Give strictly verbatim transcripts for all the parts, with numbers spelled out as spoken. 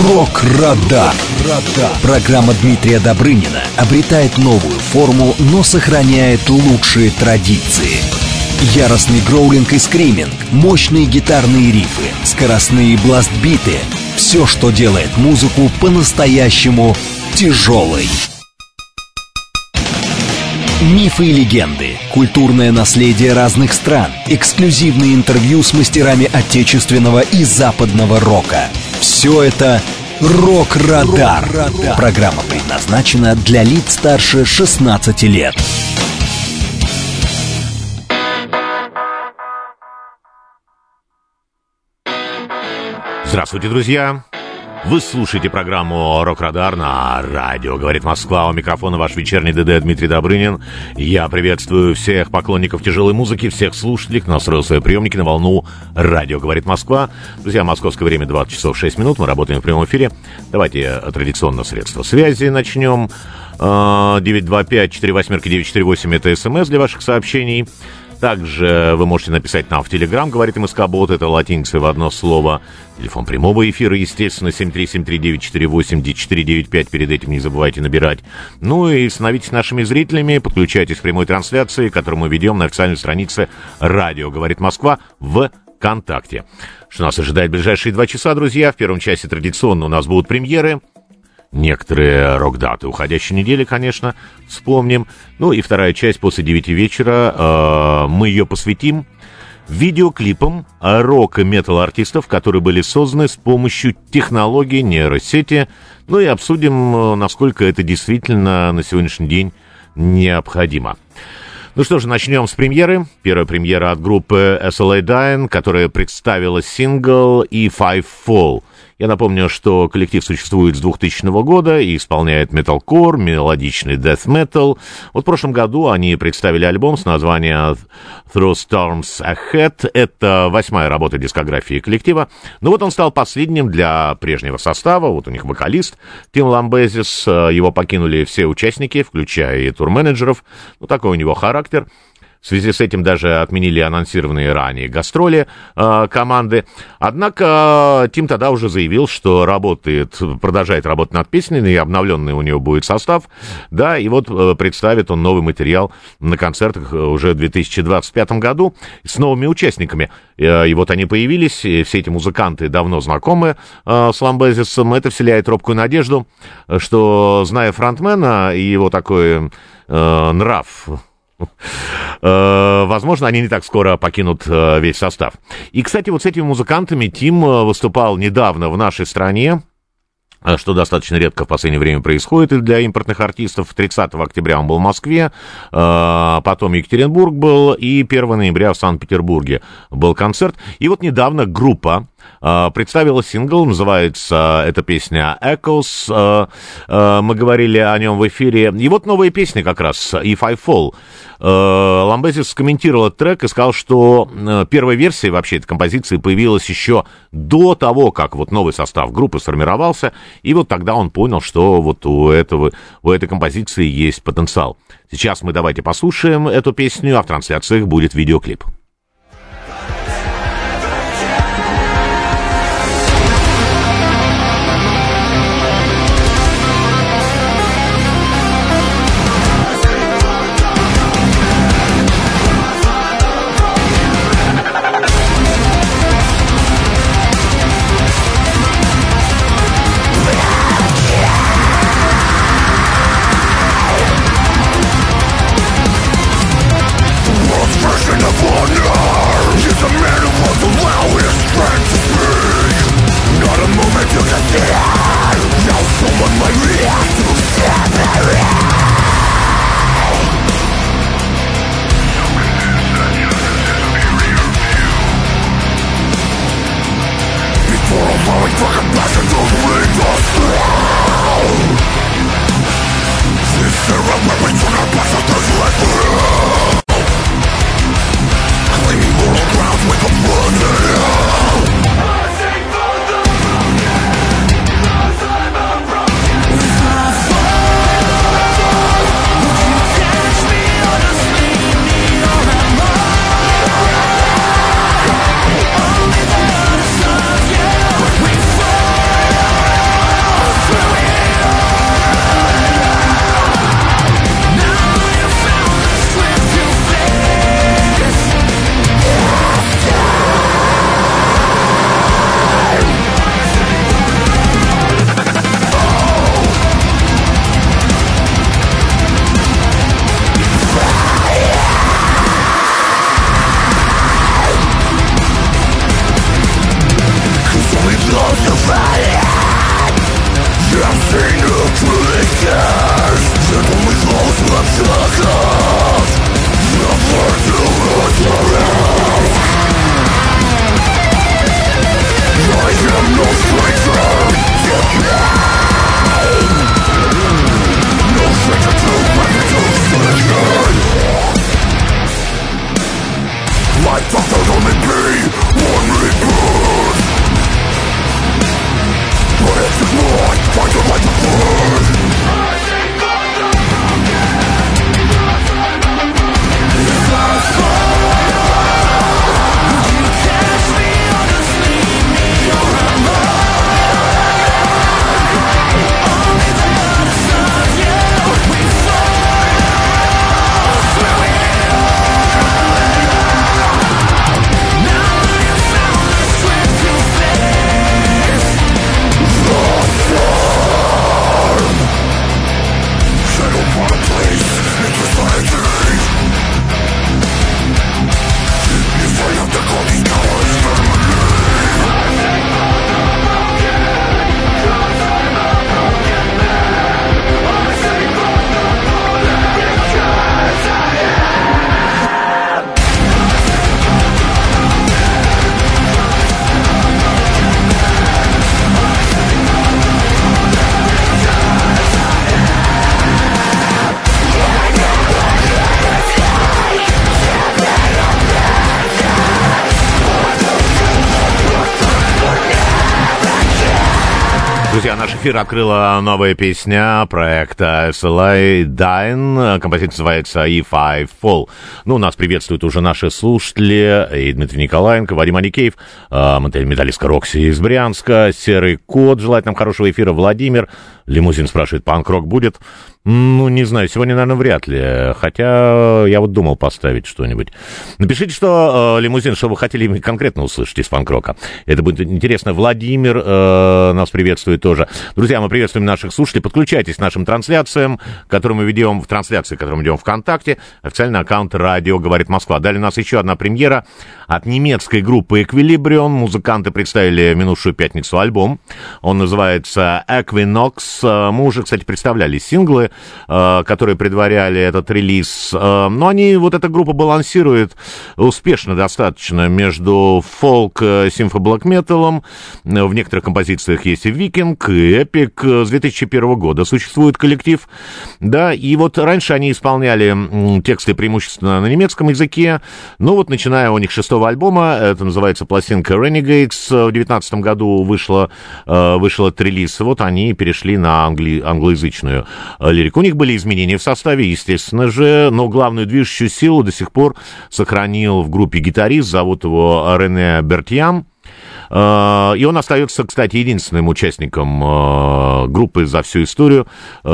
Рок-Радар. Программа Дмитрия Добрынина обретает новую форму, но сохраняет лучшие традиции. Яростный гроулинг и скриминг, мощные гитарные рифы, скоростные бластбиты — все, что делает музыку по-настоящему тяжелой. Мифы и легенды, культурное наследие разных стран, эксклюзивные интервью с мастерами отечественного и западного рока. Все это «Рок-Радар». Программа предназначена для лиц старше шестнадцати лет. Здравствуйте, друзья! Вы слушаете программу «Рок-Радар» на радио «Говорит Москва». У микрофона ваш вечерний ДД Дмитрий Добрынин. Я приветствую всех поклонников тяжелой музыки, всех слушателей, кто настроил свои приемники на волну радио «Говорит Москва». Друзья, московское время двадцать часов шесть минут. Мы работаем в прямом эфире. Давайте традиционно средства связи начнем. девять два пять четыре восемь девять четыре восемь — это смс для ваших сообщений. Также вы можете написать нам в Телеграм, говорит МСК-бот, это латиницей в одно слово. Телефон прямого эфира, естественно, семь три семь три девять четыре восемь четыре девять пять, перед этим не забывайте набирать. Ну и становитесь нашими зрителями, подключайтесь к прямой трансляции, которую мы ведем на официальной странице «Радио говорит Москва» в ВКонтакте. Что нас ожидает в ближайшие два часа, друзья? В первом часе традиционно у нас будут премьеры. Некоторые рок-даты уходящей недели, конечно, вспомним. Ну и вторая часть после девяти вечера, э, мы ее посвятим видеоклипам рок- и метал-артистов, которые были созданы с помощью технологий нейросети. Ну и обсудим, насколько это действительно на сегодняшний день необходимо. Ну что же, начнем с премьеры. Первая премьера от группы эс эл эй Dying, которая представила сингл «И Five Fall». Я напомню, что коллектив существует с двухтысячного года и исполняет металкор, мелодичный death metal. Вот в прошлом году они представили альбом с названием Through Storms Ahead. Это восьмая работа дискографии коллектива. Ну вот он стал последним для прежнего состава. Вот у них вокалист Тим Ламбезис. Его покинули все участники, включая и турменеджеров. Ну такой у него характер. В связи с этим даже отменили анонсированные ранее гастроли э, команды. Однако э, Тим тогда уже заявил, что работает, продолжает работать над песней, и обновленный у него будет состав. Да, и вот э, представит он новый материал на концертах уже в две тысячи двадцать пятом году с новыми участниками. Э, и вот они появились, и все эти музыканты давно знакомы э, с Ламбезисом. Это вселяет робкую надежду, что, зная фронтмена и его такой э, нрав... Возможно, они не так скоро покинут весь состав. И, кстати, вот с этими музыкантами Тим выступал недавно в нашей стране, что достаточно редко в последнее время происходит и для импортных артистов. тридцатого октября он был в Москве, потом Екатеринбург был, и первого ноября в Санкт-Петербурге был концерт. И вот недавно группа представила сингл, называется эта песня «Echoes». Мы говорили о нем в эфире. И вот новая песня как раз, «If I Fall». Ламбезис скомментировал этот трек и сказал, что первая версия вообще этой композиции появилась еще до того, как вот новый состав группы сформировался, и вот тогда он понял, что вот у, этого, у этой композиции есть потенциал. Сейчас мы давайте послушаем эту песню, а в трансляциях будет видеоклип. Друзья, наш эфир открыла новая песня проекта эс эл эй Dying. Композиция называется If I Fall. Ну, нас приветствуют уже наши слушатели. И Дмитрий Николаенко, Вадим Аникеев, металлистка Рокси из Брянска, Серый Кот. Желает нам хорошего эфира Владимир. Лимузин спрашивает, панк-рок будет? Ну, не знаю, сегодня, наверное, вряд ли. Хотя я вот думал поставить что-нибудь. Напишите, что, э, Лимузин, что вы хотели конкретно услышать из панк-рока. Это будет интересно. Владимир э, нас приветствует тоже. Друзья, мы приветствуем наших слушателей. Подключайтесь к нашим трансляциям, которые мы ведем в трансляции, которые мы ведем ВКонтакте. Официальный аккаунт «Радио говорит Москва». Далее у нас еще одна премьера от немецкой группы Equilibrium. Музыканты представили в минувшую пятницу альбом. Он называется Equinox. Мы уже, кстати, представляли синглы, которые предваряли этот релиз. Но они, вот эта группа балансирует успешно достаточно между фолк, симфо, блэк металом. В некоторых композициях есть и викинг, и эпик. С две тысячи первого года существует коллектив. Да, и вот раньше они исполняли тексты преимущественно на немецком языке. Ну вот, начиная у них шестого альбома, это называется пластинка Renegades, в две тысячи девятнадцатом году вышла, вышел этот релиз. Вот они перешли на англи, англоязычную лирику. У них были изменения в составе, естественно же, но главную движущую силу до сих пор сохранил в группе гитарист, зовут его Рене Бертьям. И он остается, кстати, единственным участником группы за всю историю.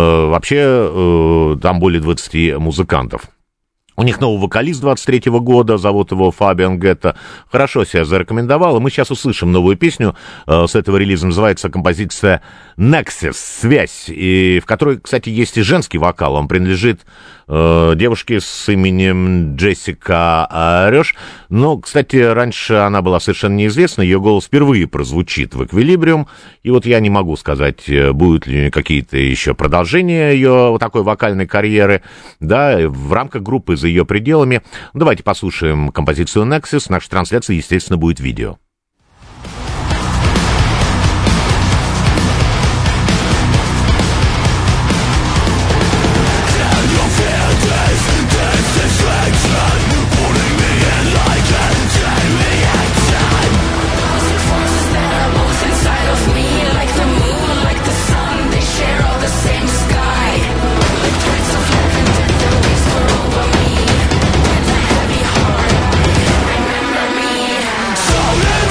Вообще, там более двадцати музыкантов. У них новый вокалист двадцать третьего года, зовут его Фабиан Гетта. Хорошо себя зарекомендовал, и мы сейчас услышим новую песню э, с этого релиза. Называется композиция Nexus, связь, и в которой, кстати, есть и женский вокал. Он принадлежит э, девушке с именем Джессика Рёш. Но, кстати, раньше она была совершенно неизвестна, ее голос впервые прозвучит в Equilibrium. И вот я не могу сказать, будут ли какие-то еще продолжения ее вот такой вокальной карьеры, да, в рамках группы за ее пределами. Давайте послушаем композицию Nexus. В нашей трансляции, естественно, будет видео. So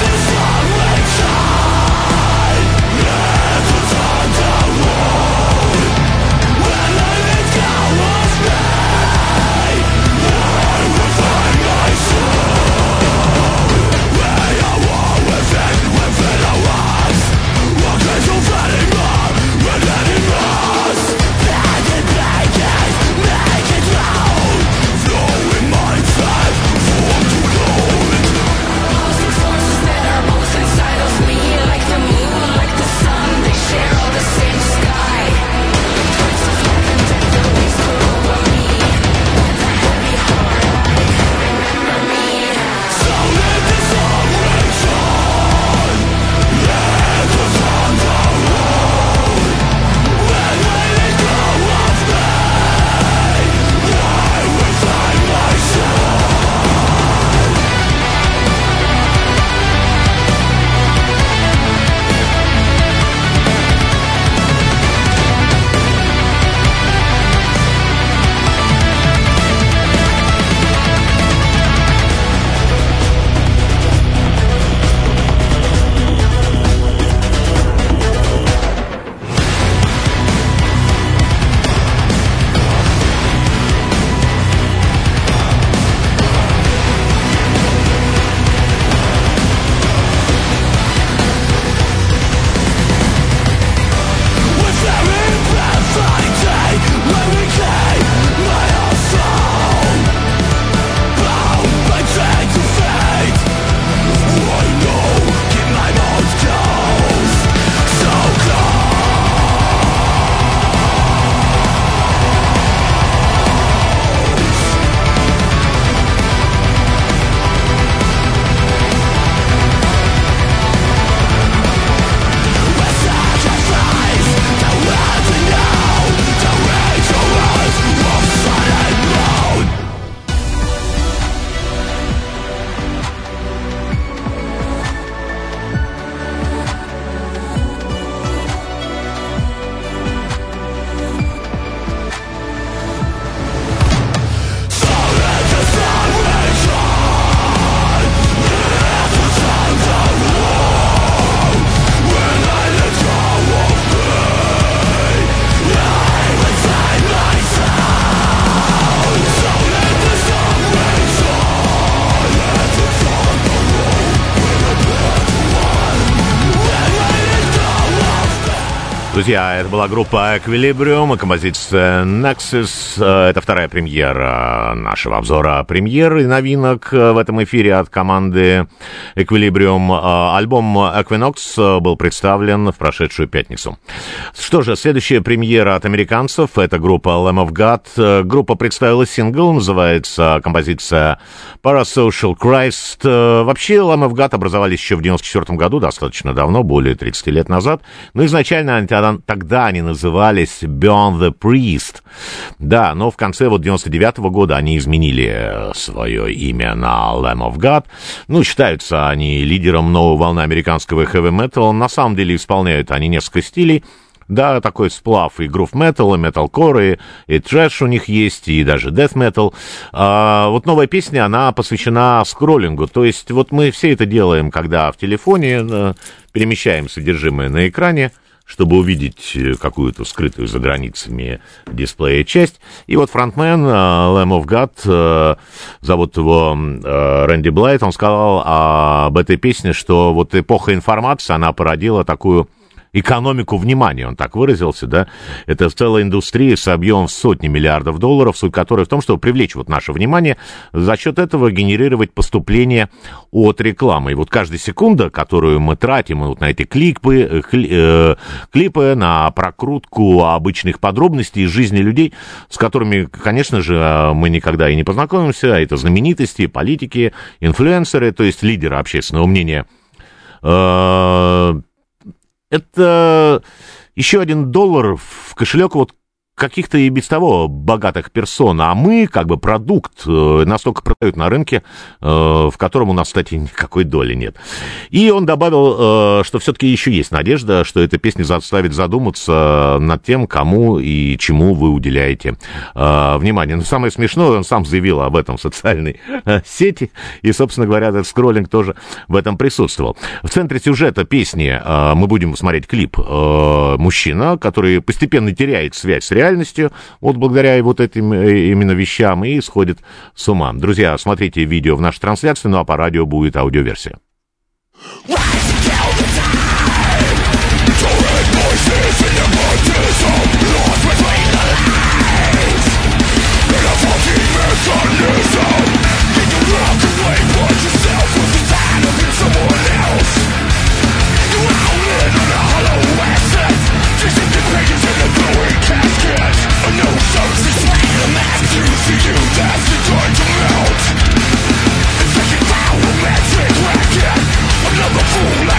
Друзья, это была группа Equilibrium и композиция Nexus. Это вторая премьера нашего обзора премьер и новинок в этом эфире от команды Equilibrium. Альбом Equinox был представлен в прошедшую пятницу. Что же, следующая премьера от американцев — это группа Lamb of God. Группа представила сингл, называется композиция Parasocial Christ. Вообще, Lamb of God образовались еще в девяносто четвёртом году, достаточно давно, более тридцати лет назад. Но изначально они тогда они назывались Burn the Priest. Да, но в конце вот девяносто девятого года они изменили свое имя на Lamb of God. Ну, считаются они лидером новой волны американского хэви-металла. На самом деле исполняют они несколько стилей. Да, такой сплав и грув-метал, и металкор, и, и трэш у них есть, и даже дэт-метал. А, вот новая песня, она посвящена скроллингу. То есть вот мы все это делаем, когда в телефоне э, перемещаем содержимое на экране, чтобы увидеть какую-то скрытую за границами дисплея часть. И вот фронтмен uh, Lamb of God, uh, зовут его uh, Рэнди Блайт, он сказал об этой песне, что вот эпоха информации, она породила такую экономику внимания, он так выразился, да, это целая индустрия с объемом в сотни миллиардов долларов, суть которой в том, чтобы привлечь вот наше внимание, за счет этого генерировать поступление от рекламы. И вот каждая секунда, которую мы тратим вот на эти клипы, кли, э, клипы, на прокрутку обычных подробностей из жизни людей, с которыми, конечно же, мы никогда и не познакомимся, это знаменитости, политики, инфлюенсеры, то есть лидеры общественного мнения, э, это еще один доллар в кошелек вот каких-то и без того богатых персон, а мы как бы продукт, э, настолько продают на рынке, э, в котором у нас, кстати, никакой доли нет. И он добавил, э, что все-таки еще есть надежда, что эта песня заставит задуматься над тем, кому и чему вы уделяете э, внимание. Но самое смешное, он сам заявил об этом в социальной э, сети, и, собственно говоря, этот скроллинг тоже в этом присутствовал. В центре сюжета песни э, мы будем смотреть клип э, мужчина, который постепенно теряет связь с реальностью, вот благодаря вот этим именно вещам, и сходит с ума. Друзья, смотрите видео в нашей трансляции, ну а по радио будет аудиоверсия. Fool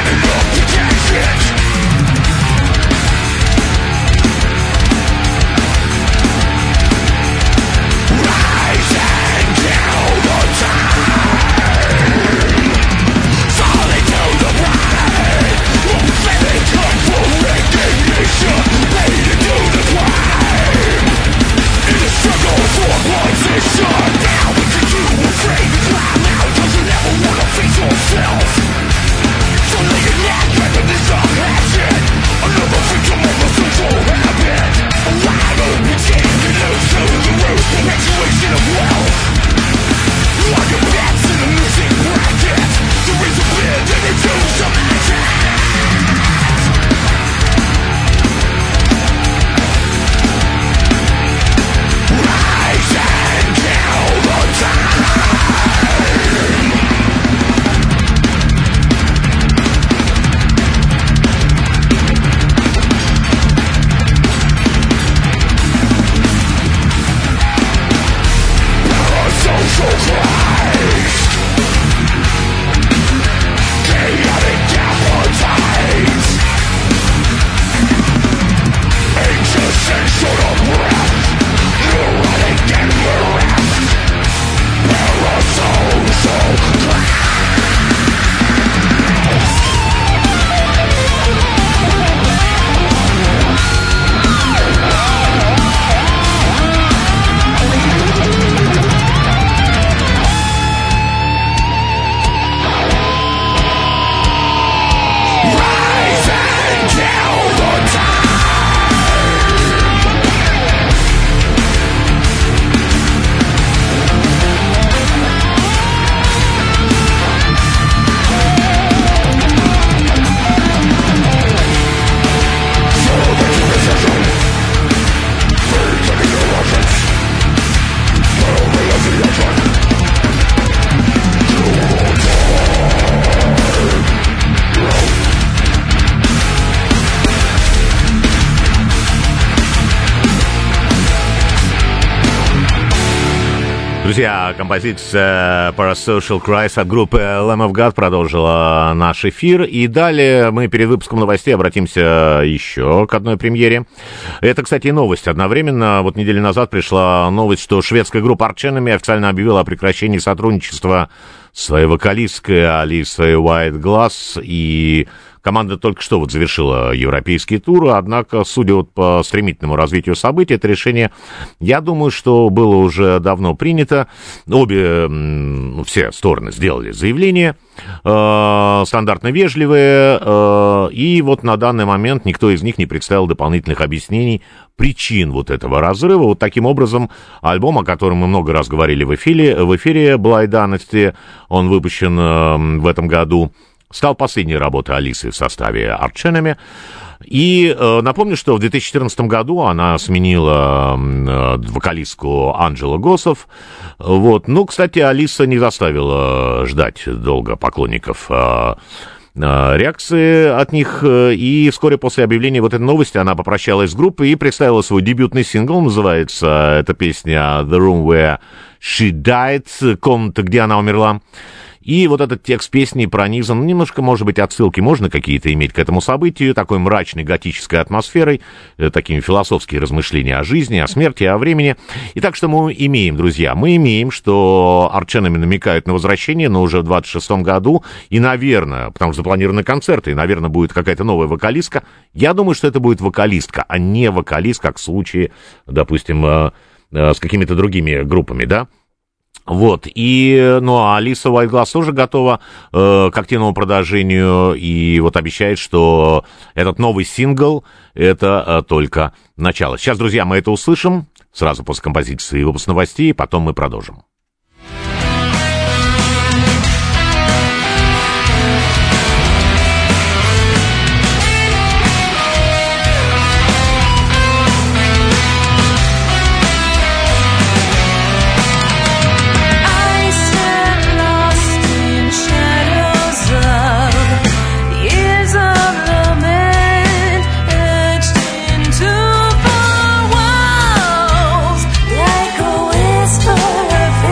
Друзья, композиция Parasocial Cries от группы Lamb of God продолжила наш эфир. И далее мы перед выпуском новостей обратимся еще к одной премьере. Это, кстати, новость. Одновременно, вот неделю назад пришла новость, что шведская группа Arch Enemy официально объявила о прекращении сотрудничества с своей вокалисткой Алисой Уайт-Гласс. И команда только что вот завершила европейский тур, однако, судя вот по стремительному развитию событий, это решение, я думаю, что было уже давно принято. Обе, ну, все стороны сделали заявление, э, стандартно вежливые, э, и вот на данный момент никто из них не представил дополнительных объяснений причин вот этого разрыва. Вот таким образом альбом, о котором мы много раз говорили в эфире, в эфире Blind Dynasty, он выпущен э, в этом году, стал последней работой Алисы в составе Arch Enemy. И э, напомню, что в две тысячи четырнадцатом году она сменила э, вокалистку Анджело Госсов. Вот. Ну, кстати, Алиса не заставила ждать долго поклонников э, э, реакции от них. И вскоре после объявления вот этой новости она попрощалась с группой и представила свой дебютный сингл. Называется эта песня «The Room Where She Died», комната, где она умерла. И вот этот текст песни пронизан, немножко, может быть, отсылки можно какие-то иметь к этому событию, такой мрачной готической атмосферой, такими философские размышления о жизни, о смерти, о времени. И так что мы имеем, друзья, мы имеем, что Arch Enemy намекают на возвращение, но уже в двадцать шестом году, и, наверное, потому что запланированы концерты, и, наверное, будет какая-то новая вокалистка. Я думаю, что это будет вокалистка, а не вокалист, как в случае, допустим, с какими-то другими группами, да? Вот, и, ну, а Алиса Уайт-Гласс тоже готова э, к активному продолжению, и вот обещает, что этот новый сингл — это э, только начало. Сейчас, друзья, мы это услышим, сразу после композиции выпуск новостей, потом мы продолжим. Like a whisper of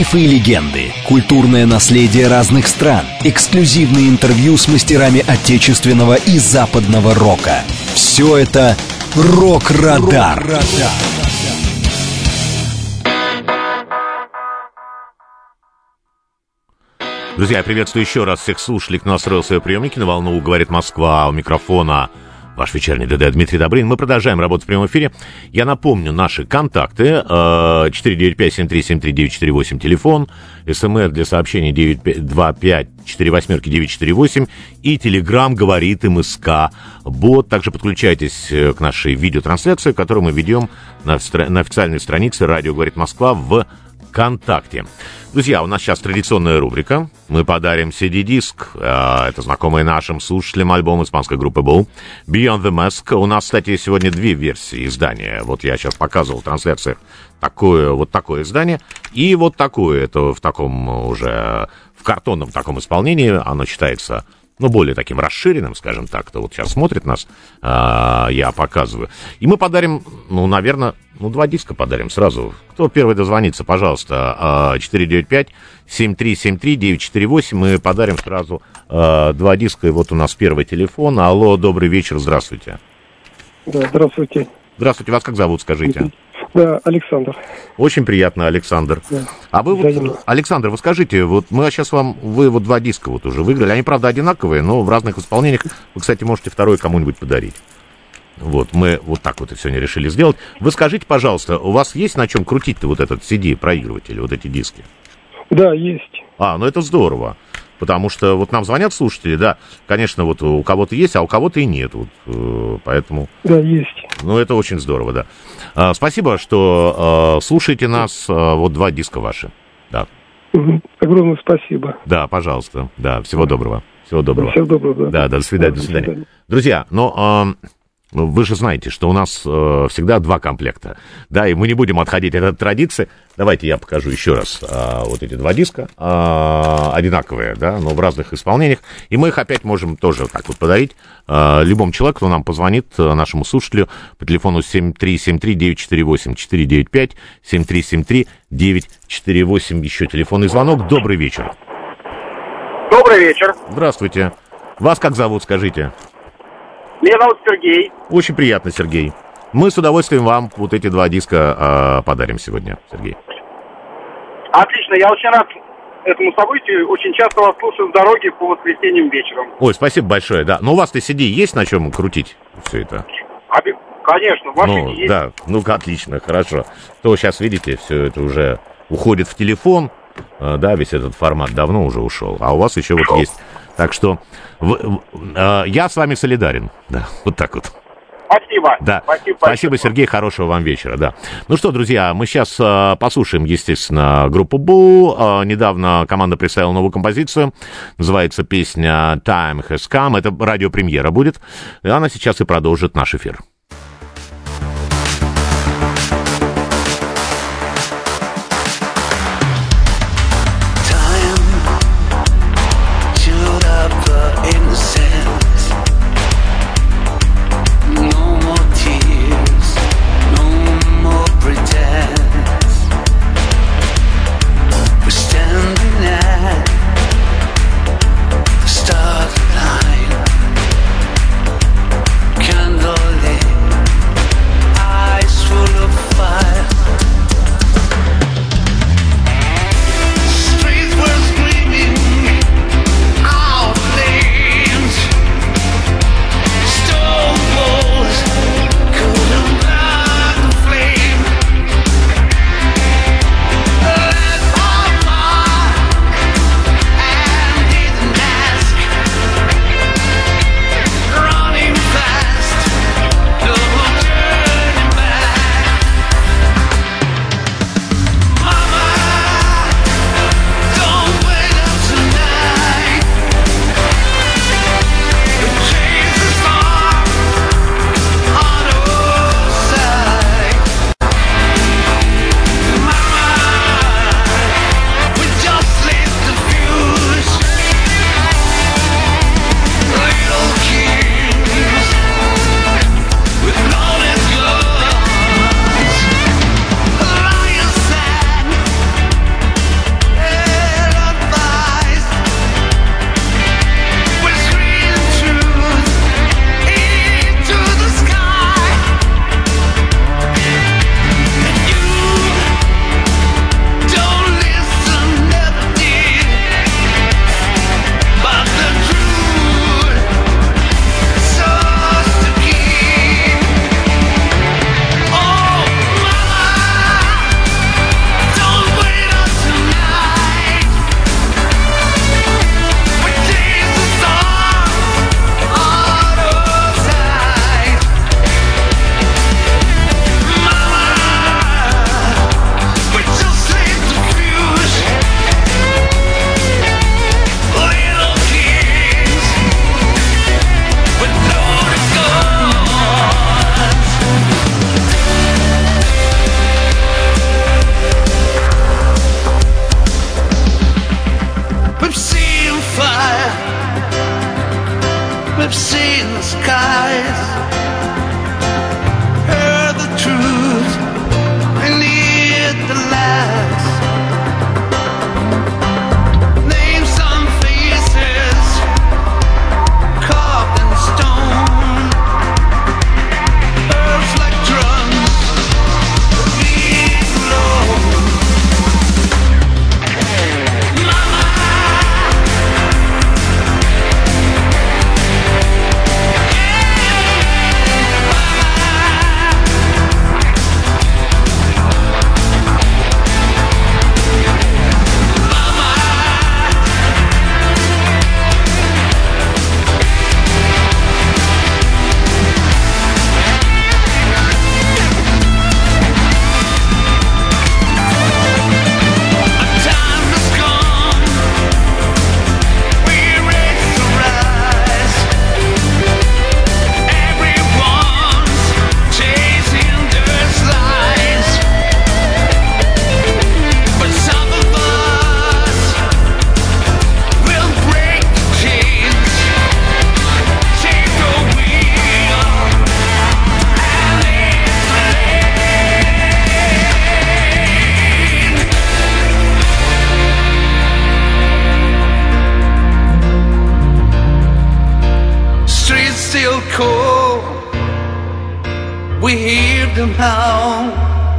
Мифы и легенды, культурное наследие разных стран, эксклюзивные интервью с мастерами отечественного и западного рока. Все это «Рок-Радар». Рок-Радар. Друзья, я приветствую еще раз всех слушателей, кто настроил свои приемники на волну «Говорит Москва», у микрофона ваш вечерний ДД Дмитрий Добрынин. Мы продолжаем работать в прямом эфире. Я напомню наши контакты. четыре девять пять семь три семь три девять четыре восемь телефон. СМС для сообщений девять два пять четыре восемь девять четыре восемь. И Телеграм говорит МСК Бот. Также подключайтесь к нашей видеотрансляции, которую мы ведем на, на официальной странице «Радио говорит Москва» в ВКонтакте. Друзья, у нас сейчас традиционная рубрика. Мы подарим си ди-диск. Это знакомые нашим слушателям альбом испанской группы Bull Beyond the Mask. У нас, кстати, сегодня две версии издания. Вот я сейчас показывал в трансляциях такое, вот такое издание. И вот такое. Это в таком уже, в картонном таком исполнении. Оно считается, ну, более таким расширенным, скажем так. Кто вот сейчас смотрит нас, я показываю. И мы подарим, ну, наверное, ну, два диска подарим сразу. Кто первый дозвонится, пожалуйста, четыре девять пять семь три семь три девять четыре восемь. Мы подарим сразу э, два диска. И вот у нас первый телефон. Алло, добрый вечер, здравствуйте. Да, здравствуйте. Здравствуйте, вас как зовут, скажите? Да, Александр. Очень приятно, Александр. Да. А вы, вот, Александр, вы скажите, вот мы сейчас вам, вы вот два диска вот уже выиграли. Они, правда, одинаковые, но в разных исполнениях. Вы, кстати, можете второй кому-нибудь подарить. Вот, мы вот так вот и сегодня решили сделать. Вы скажите, пожалуйста, у вас есть на чем крутить-то вот этот си ди-проигрыватель, вот эти диски? Да, есть. А, ну это здорово. Потому что вот нам звонят слушатели, да, конечно, вот у кого-то есть, а у кого-то и нет. Вот, э, поэтому... Да, есть. Ну, это очень здорово, да. А, спасибо, что э, слушаете нас. Э, вот два диска ваши. Да. Угу. Огромное спасибо. Да, пожалуйста. Да, всего доброго. Всего доброго. Всего доброго, да. Да, до свидания, до свидания. До свидания. Друзья, ну... Э, вы же знаете, что у нас э, всегда два комплекта, да, и мы не будем отходить от этой традиции. Давайте я покажу еще раз э, вот эти два диска, э, одинаковые, да, но в разных исполнениях, и мы их опять можем тоже так вот подарить э, любому человеку, кто нам позвонит, э, нашему слушателю по телефону семь три семь три девять четыре восемь, четыре девять пять семь три семь три девять четыре восемь, еще телефонный звонок. Добрый вечер. Добрый вечер. Здравствуйте. Вас как зовут, скажите? Меня зовут Сергей. Очень приятно, Сергей. Мы с удовольствием вам вот эти два диска э, подарим сегодня, Сергей. Отлично, я очень рад этому событию. Очень часто вас слушаю в дороге по воскресеньям вечером. Ой, спасибо большое, да. Но у вас-то си ди есть на чем крутить все это? А, конечно, в машине ну, есть. Да, ну отлично, хорошо. То сейчас, видите, все это уже уходит в телефон, э, да, весь этот формат давно уже ушел. А у вас еще вот есть... Так что в, э, я с вами солидарен. Да, вот так вот. Спасибо. Да. Спасибо, спасибо, Сергей. Хорошего вам вечера. Да. Ну что, друзья, мы сейчас э, послушаем, естественно, группу Bull. Э, недавно команда представила новую композицию. Называется песня Time Has Come. Это радиопремьера будет. И она сейчас и продолжит наш эфир. Start line, candle lit. fire. We've seen the skies, heard the truth, and heard the lies. Name some faces carved in stone, earth's like drums, beat low. Mama, still cold. We hear them howl.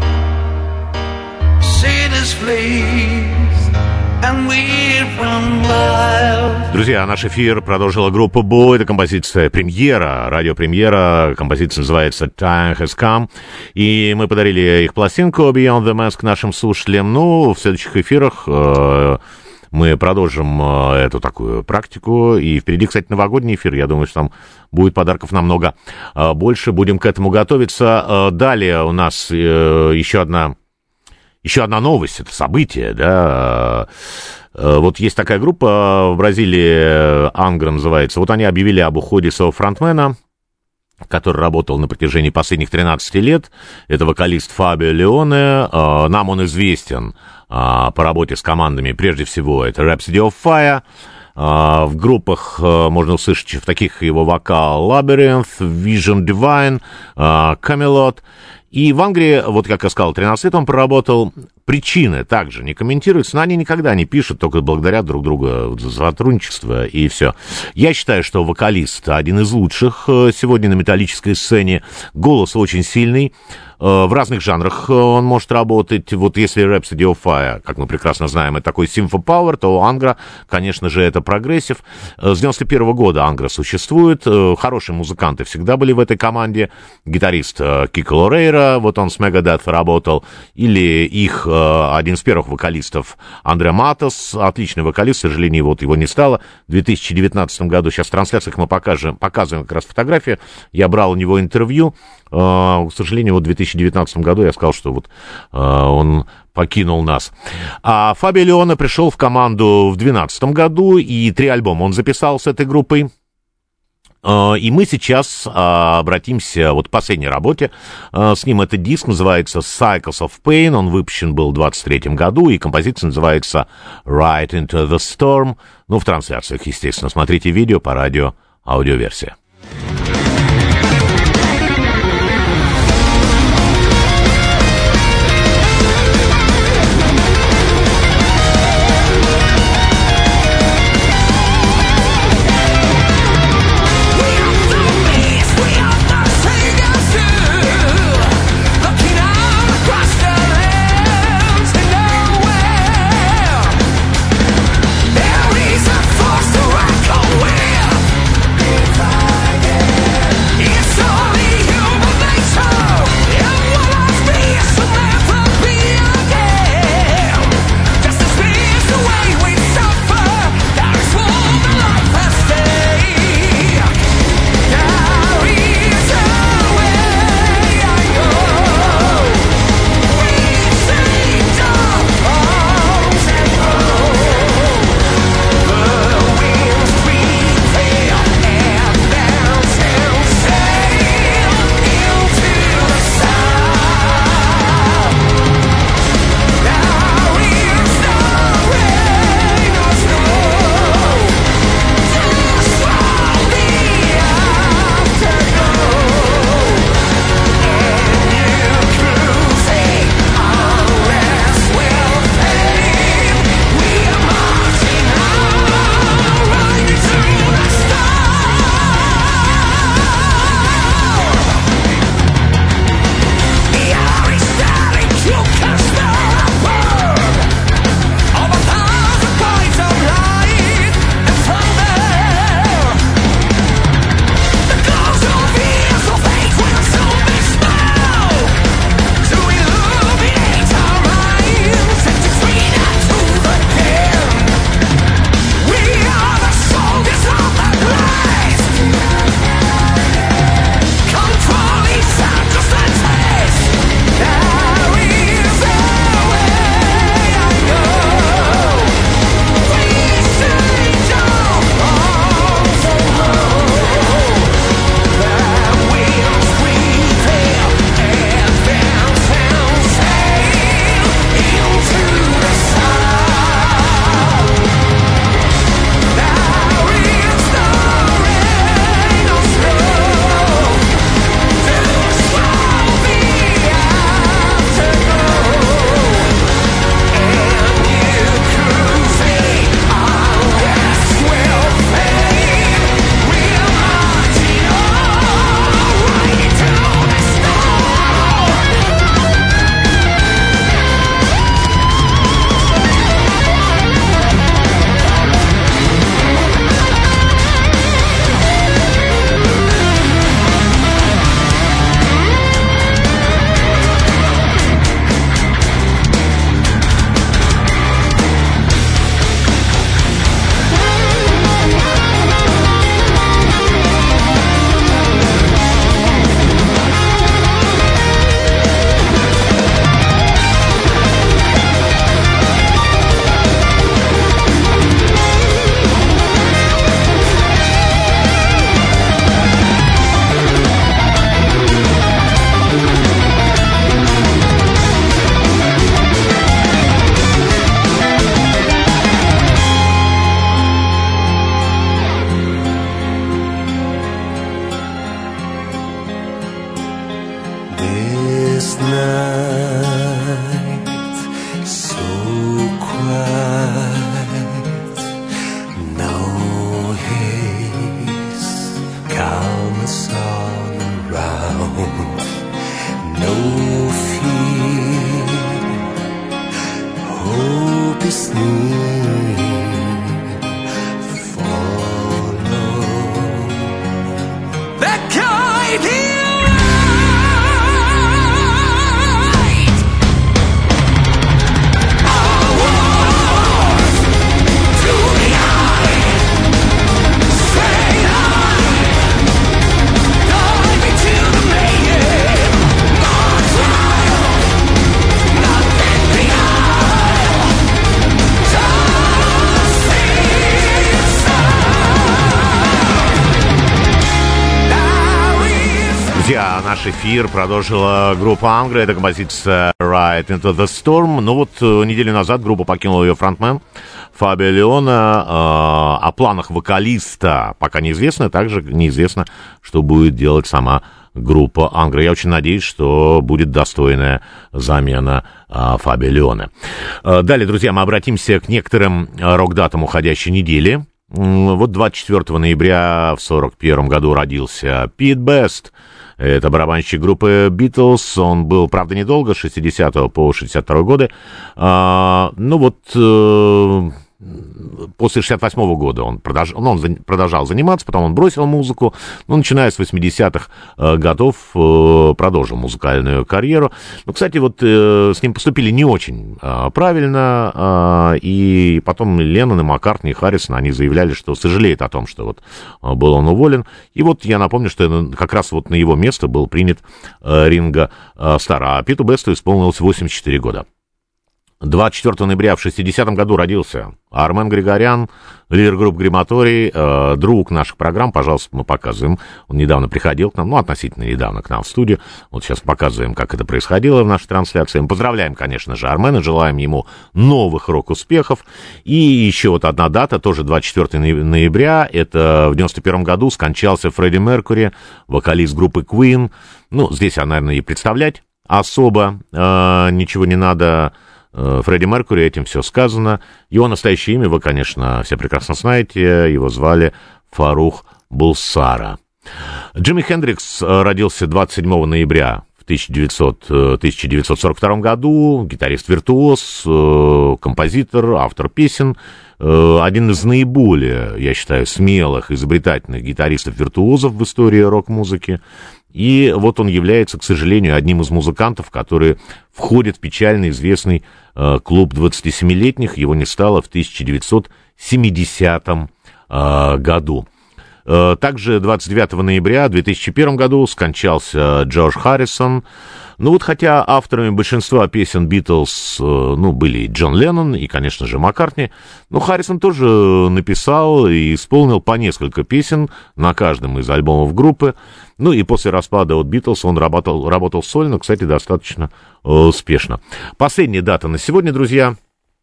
Cities flees, and we run wild. Друзья, наш эфир продолжила группа Бо. Это композиция премьера, радиопремьера. Композиция называется Time Has Come. И мы подарили их пластинку Beyond the Mask нашим слушателям. Ну, в следующих эфирах э, мы продолжим э, эту такую практику. И впереди, кстати, новогодний эфир. Я думаю, что там будет подарков намного э, больше. Будем к этому готовиться. Э, далее у нас э, еще одна... Еще одна новость, это событие, да, вот есть такая группа в Бразилии, Ангра называется, вот они объявили об уходе своего фронтмена, который работал на протяжении последних тринадцати лет, это вокалист Фабио Леоне, нам он известен по работе с командами, прежде всего, это Rhapsody of Fire, в группах можно услышать в таких его вокал Labyrinth, Vision Divine, Camelot. И в Англии, вот как я сказал, тринадцать лет он проработал. Причины также не комментируются, но они никогда не пишут, только благодарят друг друга за сотрудничество и все. Я считаю, что вокалист один из лучших сегодня на металлической сцене. Голос очень сильный. В разных жанрах он может работать. Вот если Rhapsody of Fire, как мы прекрасно знаем, это такой симфопауэр, то Ангра, конечно же, это прогрессив. С девяносто первого года Ангра существует. Хорошие музыканты всегда были в этой команде. Гитарист Кико Лорейра, вот он с Megadeth работал. Или их один из первых вокалистов Андре Матос, отличный вокалист, к сожалению, вот его не стало. В две тысячи девятнадцатом году, сейчас в трансляциях мы покажем, показываем как раз фотографии, я брал у него интервью. К сожалению, вот в две тысячи девятнадцатом году я сказал, что вот он покинул нас. А Фабио Леоне пришел в команду в две тысячи двенадцатом году, и три альбома он записал с этой группой. И мы сейчас обратимся вот к последней работе. С ним этот диск называется Cycles of Pain. Он выпущен был в двадцать третьем году, и композиция называется Right Into the Storm. Ну, в трансляциях, естественно. Смотрите видео по радио, аудиоверсия. There is a force to rock away. Друзья, наш эфир продолжила группа Angra. Это композиция Right Into The Storm. Ну вот неделю назад группа покинула ее фронтмен Фабио Леоне. О планах вокалиста пока неизвестно. Также неизвестно, что будет делать сама группа Angra. Я очень надеюсь, что будет достойная замена Фабио Леоне. Далее, друзья, мы обратимся к некоторым рок-датам уходящей недели. Вот двадцать четвёртого ноября в сорок первом году родился Пит Бест. Это барабанщик группы Битлз. Он был, правда, недолго, с шестидесятого по шестьдесят второй годы. А, ну вот... Э- После шестьдесят восьмого года он продолжал, ну, он продолжал заниматься, потом он бросил музыку, но начиная с восьмидесятых годов продолжил музыкальную карьеру. Ну, кстати, вот с ним поступили не очень правильно, и потом Леннон и Маккартни и Харрисон, они заявляли, что сожалеют о том, что вот был он уволен. И вот я напомню, что как раз вот на его место был принят Ринго Старр, а Питу Бесту исполнилось восемьдесят четыре года. двадцать четвёртого ноября в шестидесятом году родился Армен Григорян, лидер группы Крематорий, э, друг наших программ. Пожалуйста, мы показываем. Он недавно приходил к нам, ну, относительно недавно к нам в студию. Вот сейчас показываем, как это происходило в нашей трансляции. Мы поздравляем, конечно же, Армена, желаем ему новых рок-успехов. И еще вот одна дата, тоже двадцать четвёртого ноября, это в девяносто первом году скончался Фредди Меркьюри, вокалист группы Queen. Ну, здесь, наверное, и представлять особо э, ничего не надо. Фредди Меркьюри, этим все сказано. Его настоящее имя вы, конечно, все прекрасно знаете. Его звали Фарух Булсара. Джимми Хендрикс родился двадцать седьмого ноября в тысяча девятьсот сорок втором году. Гитарист-виртуоз, композитор, автор песен. Один из наиболее, я считаю, смелых, изобретательных гитаристов-виртуозов в истории рок-музыки. И вот он является, к сожалению, одним из музыкантов, которые входят в печально известный э, клуб двадцатисемилетних. Его не стало в тысяча девятьсот семидесятом э, году. Э, также двадцать девятого ноября в две тысячи первом году скончался Джордж Харрисон. Ну вот хотя авторами большинства песен Битлз, э, ну, были Джон Леннон и, конечно же, Маккартни, но Харрисон тоже написал и исполнил по несколько песен на каждом из альбомов группы. Ну и после распада от Битлз он работал, работал сольно, кстати, достаточно э, успешно. Последняя дата на сегодня, друзья.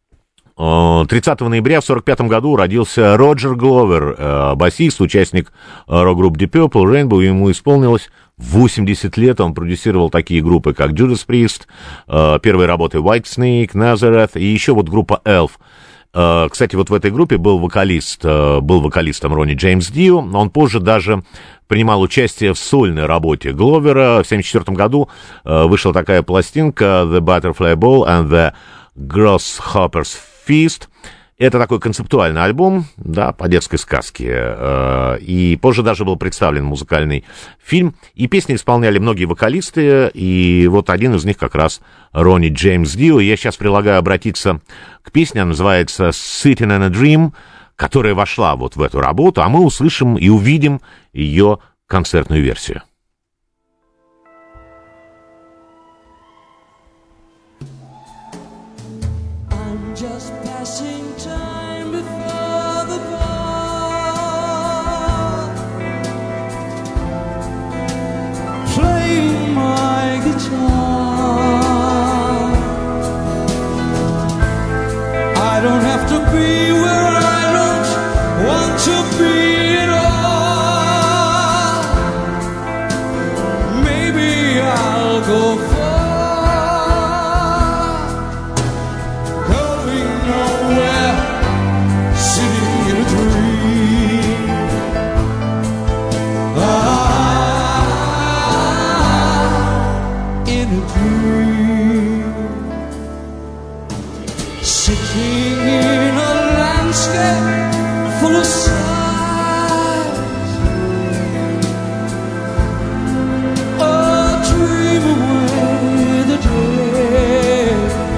тридцатого ноября в сорок пятом году родился Роджер Гловер, э, басист, участник э, рок-группы Deep Purple, Rainbow. Ему исполнилось восемьдесят лет. Он продюсировал такие группы, как Judas Priest, э, первые работы Whitesnake, Nazareth и еще вот группа Elf. Uh, кстати, вот в этой группе был вокалист, uh, был вокалистом Ронни Джеймс Дио. Он позже даже принимал участие в сольной работе Гловера. В семьдесят четвёртом году uh, вышла такая пластинка The Butterfly Ball and the Grasshopper's Feast. Это такой концептуальный альбом, да, по детской сказке. И позже даже был представлен музыкальный фильм. И песни исполняли многие вокалисты. И вот один из них как раз Ронни Джеймс Дио. Я сейчас предлагаю обратиться к песне. Она называется «Sitting in a Dream», которая вошла вот в эту работу. А мы услышим и увидим ее концертную версию. I don't have to be where I don't want to be at all. Maybe I'll go far, going nowhere, sitting in a dream. Ah, in a dream. Sitting in a landscape full of sighs, a dream away the day,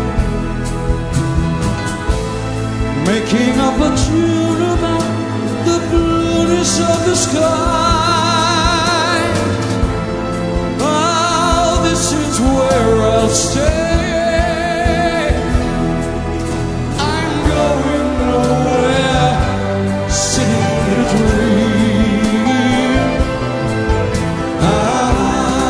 making up a tune about the blueness of the sky. Oh, this is where I'll stay. Sitting in a dream. Ah,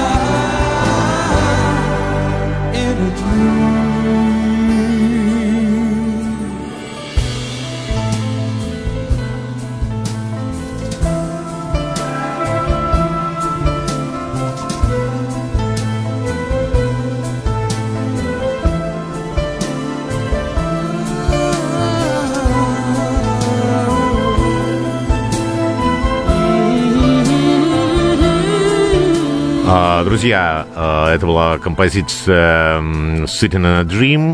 Друзья, это была композиция «Sitting in a Dream»,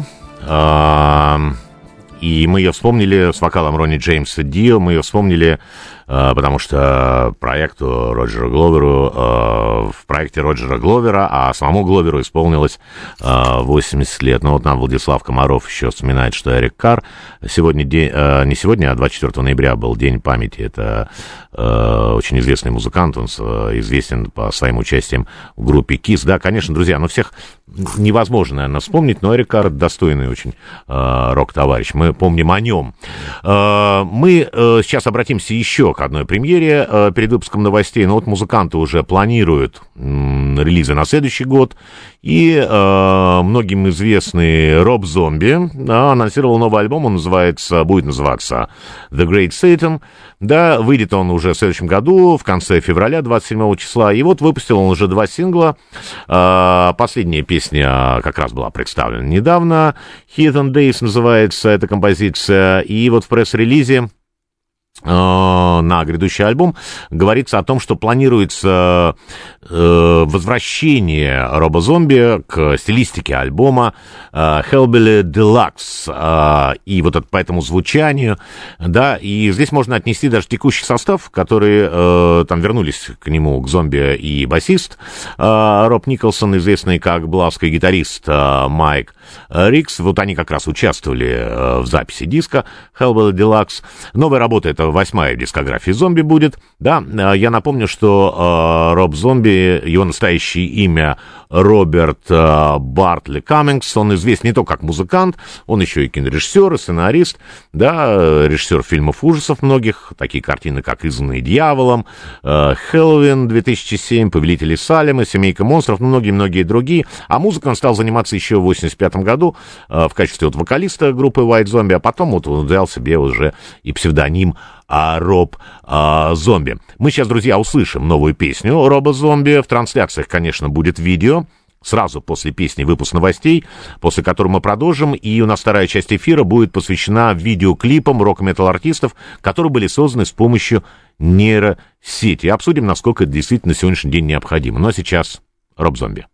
и мы ее вспомнили с вокалом Ронни Джеймса Дио, мы ее вспомнили, потому что проекту Роджера Гловеру, в проекте Роджера Гловера, а самому Гловеру исполнилось восемьдесят лет. Ну вот нам Владислав Комаров еще вспоминает, что Эрик Карр сегодня, день, не сегодня, а двадцать четвёртого ноября был День памяти. Это очень известный музыкант, он известен по своим участиям в группе Kiss. Да, конечно, друзья, но всех невозможно, наверное, вспомнить, но Эрик Карр достойный очень рок-товарищ. Мы помним о нем. Мы сейчас обратимся еще к одной премьере э, перед выпуском новостей. Но вот музыканты уже планируют м, релизы на следующий год. И э, многим известный Роб Зомби да, анонсировал новый альбом. Он называется, будет называться The Great Satan. Да, выйдет он уже в следующем году, в конце февраля, двадцать седьмого числа. И вот выпустил он уже два сингла. Э, последняя песня как раз была представлена недавно. Heathen Days называется эта композиция. И вот в пресс-релизе на грядущий альбом говорится о том, что планируется э, возвращение Роба Зомби к стилистике альбома э, Hellbilly Deluxe, э, и вот это, по этому звучанию, да, и здесь можно отнести даже текущий состав, который э, там вернулись к нему, к Зомби, и басист э, Роб Николсон, известный как блазский гитарист э, Майк Рикс, вот они как раз участвовали э, в записи диска Hellbilly Deluxe. Новая работа — это восьмая в дискографии Зомби будет, да, я напомню, что э, Роб Зомби, его настоящее имя Роберт э, Бартли Каммингс, он известен не только как музыкант, он еще и кинорежиссер, и сценарист, да, режиссер фильмов ужасов многих, такие картины, как «Изгнанный дьяволом», э, «Хэллоуин» две тысячи семь, «Повелители Салема», «Семейка монстров», ну, многие-многие другие, а музыкой он стал заниматься еще в восемьдесят пятом году э, в качестве вот вокалиста группы White Zombie, а потом вот он взял себе уже и псевдоним а Роб а, Зомби. Мы сейчас, друзья, услышим новую песню Роба Зомби. В трансляциях, конечно, будет видео. Сразу после песни выпуск новостей, после которого мы продолжим. И у нас вторая часть эфира будет посвящена видеоклипам рок-метал-артистов, которые были созданы с помощью нейросети. Обсудим, насколько это действительно на сегодняшний день необходимо. Ну а сейчас Роб Зомби.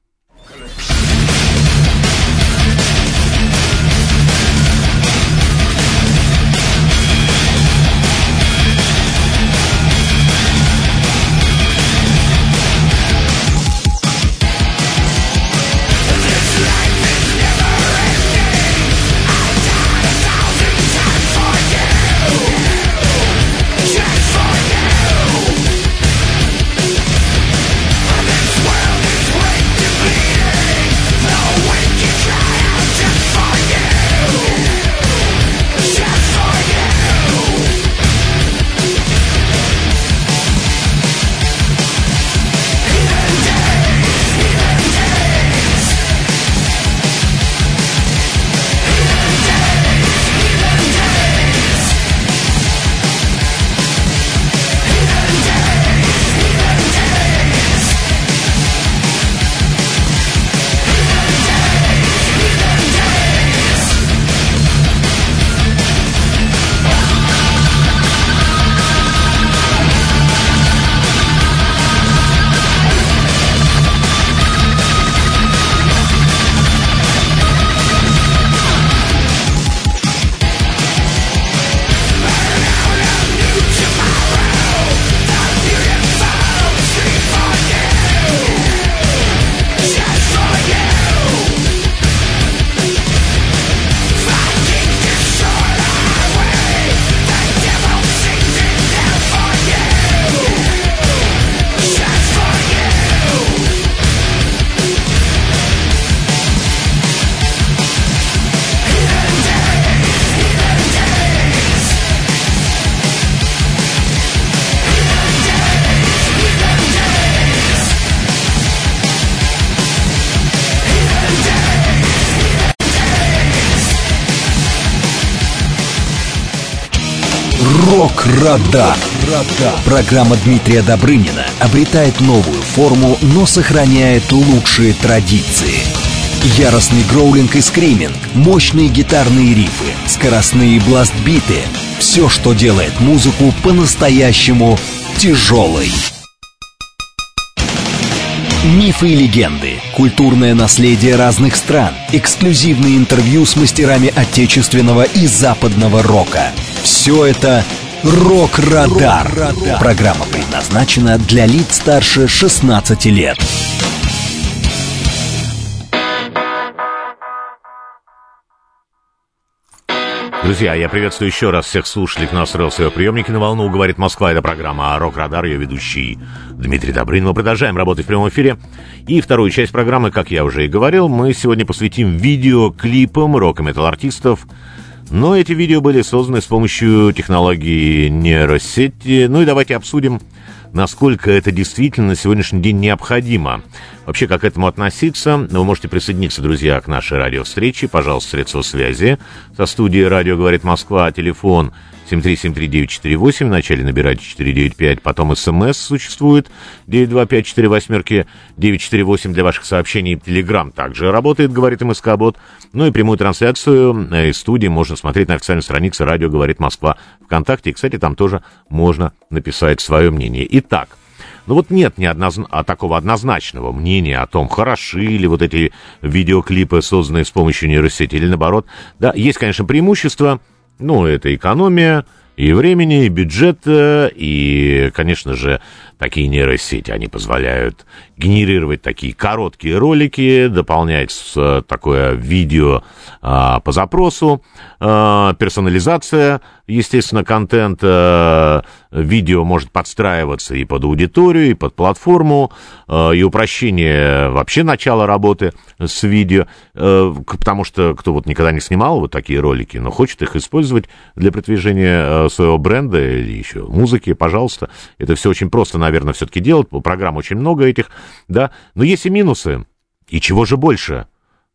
Рок-Радар. Программа Дмитрия Добрынина обретает новую форму, но сохраняет лучшие традиции. Яростный гроулинг и скриминг, мощные гитарные рифы, скоростные бласт-биты — все, что делает музыку по-настоящему тяжелой. Мифы и легенды, культурное наследие разных стран, эксклюзивные интервью с мастерами отечественного и западного рока. Все это «Рок-Радар». Программа предназначена для лиц старше шестнадцати лет. Друзья, я приветствую еще раз всех слушателей, кто настроил свои приемники на волну. Говорит Москва, это программа «Рок-Радар», ее ведущий Дмитрий Добрынин. Мы продолжаем работать в прямом эфире. И вторую часть программы, как я уже и говорил, мы сегодня посвятим видеоклипам рок- и метал-артистов. Но эти видео были созданы с помощью технологии нейросети. Ну и давайте обсудим, насколько это действительно на сегодняшний день необходимо. Вообще, как к этому относиться? Вы можете присоединиться, друзья, к нашей радиовстрече. Пожалуйста, средства связи со студией «Радио говорит Москва», телефон семь три семь три девять четыре восемь, вначале набирайте четыре девять пять, потом смс существует девять два пять четыре восемь девять четыре восемь для ваших сообщений. Телеграм также работает, говорит МСК-бот. Ну и прямую трансляцию из студии можно смотреть на официальной странице «Радио говорит Москва» ВКонтакте. И, кстати, там тоже можно написать свое мнение. Итак, ну вот нет ни однозна... а такого однозначного мнения о том, хороши ли вот эти видеоклипы, созданные с помощью нейросети, или наоборот. Да, есть, конечно, преимущества. Ну, это экономия и времени, и бюджета, и, конечно же, такие нейросети, они позволяют генерировать такие короткие ролики, дополнять с, такое видео а, по запросу, а, персонализация, естественно, контента, видео может подстраиваться и под аудиторию, и под платформу, а, и упрощение вообще начала работы с видео, а, потому что кто вот никогда не снимал вот такие ролики, но хочет их использовать для продвижения а, своего бренда или еще музыки, пожалуйста, это все очень просто, наверное, все-таки делать, программ очень много этих, да, но есть и минусы, и чего же больше?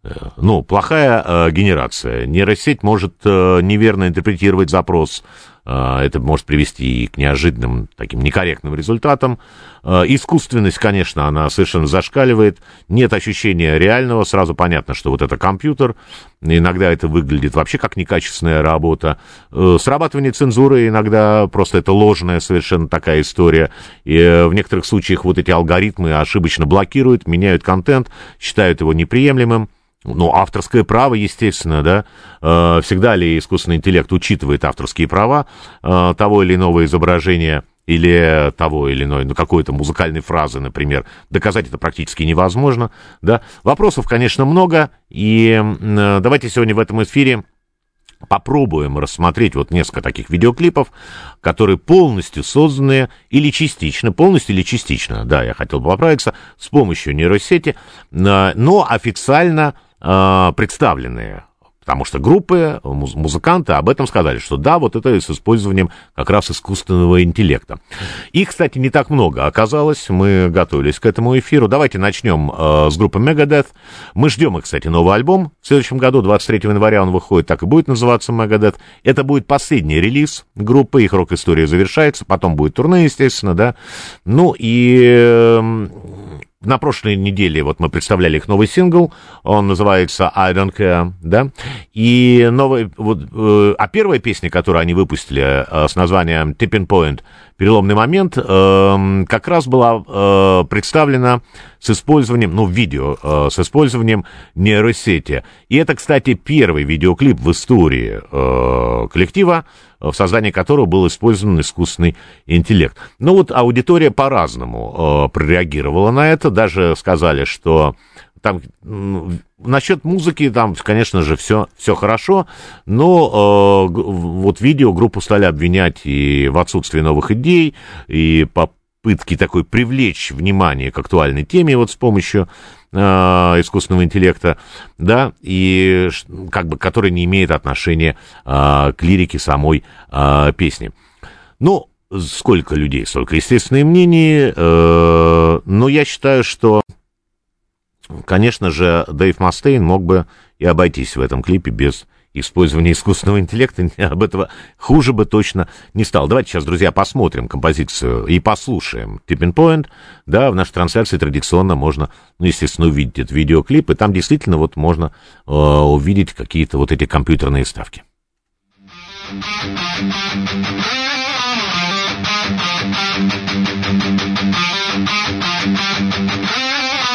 Ну, плохая э, генерация. Нейросеть может э, неверно интерпретировать запрос. Э, это может привести и к неожиданным, таким некорректным результатам. Э, искусственность, конечно, она совершенно зашкаливает. Нет ощущения реального. Сразу понятно, что вот это компьютер. Иногда это выглядит вообще как некачественная работа. Э, срабатывание цензуры иногда просто это ложная совершенно такая история. И э, в некоторых случаях вот эти алгоритмы ошибочно блокируют, меняют контент, считают его неприемлемым. Ну, авторское право, естественно, да, э, всегда ли искусственный интеллект учитывает авторские права э, того или иного изображения или того или иной, ну, какой-то музыкальной фразы, например, доказать это практически невозможно, да. Вопросов, конечно, много, и э, давайте сегодня в этом эфире попробуем рассмотреть вот несколько таких видеоклипов, которые полностью созданы или частично, полностью или частично, да, я хотел бы поправиться, с помощью нейросети, но официально э, представленные. Потому что группы, муз- музыканты об этом сказали, что да, вот это с использованием как раз искусственного интеллекта. Их, кстати, не так много оказалось, мы готовились к этому эфиру. Давайте начнем э, с группы Megadeth. Мы ждем их, кстати, новый альбом. В следующем году, двадцать третьего января он выходит, так и будет называться Megadeth. Это будет последний релиз группы, их рок-история завершается, потом будет турне, естественно, да. Ну и... Э, на прошлой неделе вот мы представляли их новый сингл, он называется «I Don't Care», да, и новый, вот, э, а первая песня, которую они выпустили э, с названием «Tipping Point», «Переломный момент», э, как раз была э, представлена с использованием, ну, видео, э, с использованием нейросети. И это, кстати, первый видеоклип в истории э, коллектива, в создании которого был использован искусственный интеллект. Ну вот аудитория по-разному э, прореагировала на это, даже сказали, что там ну, насчет музыки там, конечно же, все, все хорошо, но э, вот видео группу стали обвинять и в отсутствии новых идей, и попытки такой привлечь внимание к актуальной теме вот с помощью э, искусственного интеллекта, да, и как бы который не имеет отношения э, к лирике самой э, песни. Ну, сколько людей, столько естественные мнения, э, но я считаю, что конечно же, Дэйв Мастейн мог бы и обойтись в этом клипе без использования искусственного интеллекта, об этого хуже бы точно не стало. Давайте сейчас, друзья, посмотрим композицию и послушаем Tipping Point. Да, в нашей трансляции традиционно можно, ну, естественно, увидеть этот видеоклип, и там действительно вот можно э, увидеть какие-то вот эти компьютерные вставки. We'll be right back.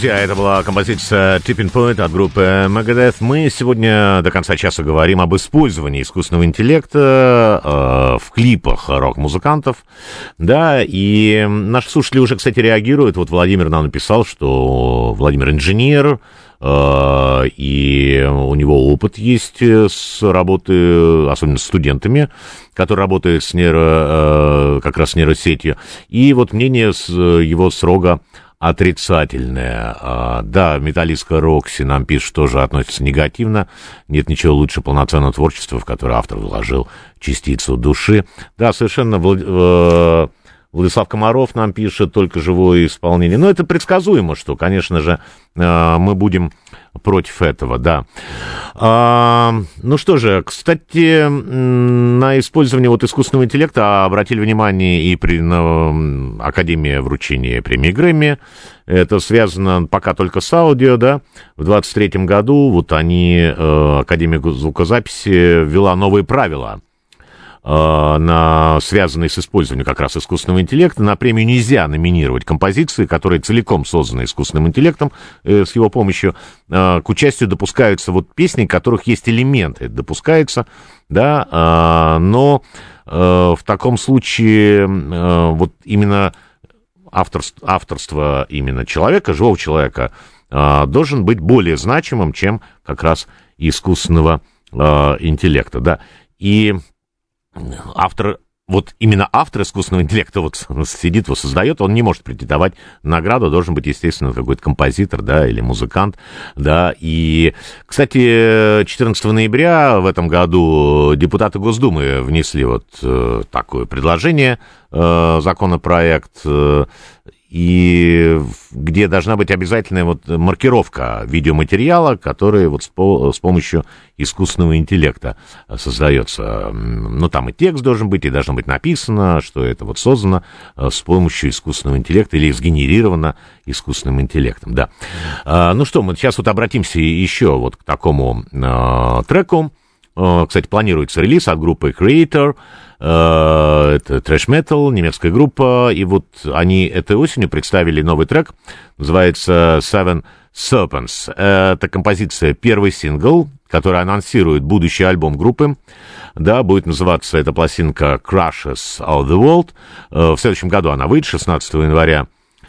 друзья, это была композиция Tipping Point от группы Megadeth. Мы сегодня до конца часа говорим об использовании искусственного интеллекта э, в клипах рок-музыкантов. Да, и наши слушатели уже, кстати, реагируют. Вот Владимир нам написал, что Владимир инженер, э, и у него опыт есть с работы, особенно с студентами, которые работают с нейро, э, как раз с нейросетью. И вот мнение с, его с рога отрицательное. А, да, металлистка Рокси нам пишет, тоже относится негативно. Нет ничего лучше полноценного творчества, в которое автор вложил частицу души. Да, совершенно... Влад... Владислав Комаров нам пишет, только живое исполнение. Но это предсказуемо, что, конечно же, мы будем против этого, да. А, ну что же, кстати, на использование вот искусственного интеллекта обратили внимание и при на, Академии вручения премии Грэмми. Это связано пока только с аудио, да. В двадцать третьем году вот они, Академия звукозаписи, ввела новые правила, на, связанные с использованием как раз искусственного интеллекта. На премию нельзя номинировать композиции, которые целиком созданы искусственным интеллектом, э, с его помощью. Э, к участию допускаются вот песни, в которых есть элементы. Это допускается, да, э, но э, в таком случае э, вот именно авторство, авторство именно человека, живого человека, э, должен быть более значимым, чем как раз искусственного э, интеллекта, да. И автор, вот именно автор искусственного интеллекта вот сидит, его создает, он не может претендовать на награду, должен быть, естественно, какой-то композитор, да, или музыкант, да, и, кстати, четырнадцатого ноября в этом году депутаты Госдумы внесли вот э, такое предложение, э, законопроект, э, и где должна быть обязательная вот маркировка видеоматериала, который вот с, по, с помощью искусственного интеллекта создается. Ну, там и текст должен быть, и должно быть написано, что это вот создано с помощью искусственного интеллекта или сгенерировано искусственным интеллектом, да. А, ну что, мы сейчас вот обратимся еще вот к такому а, треку. А, кстати, планируется релиз от группы Creator. Это трэш-метал, немецкая группа, и вот они этой осенью представили новый трек, называется Seven Serpents. Это композиция, первый сингл, который анонсирует будущий альбом группы, да, будет называться эта пластинка Crushes of the World. В следующем году она выйдет, шестнадцатого января,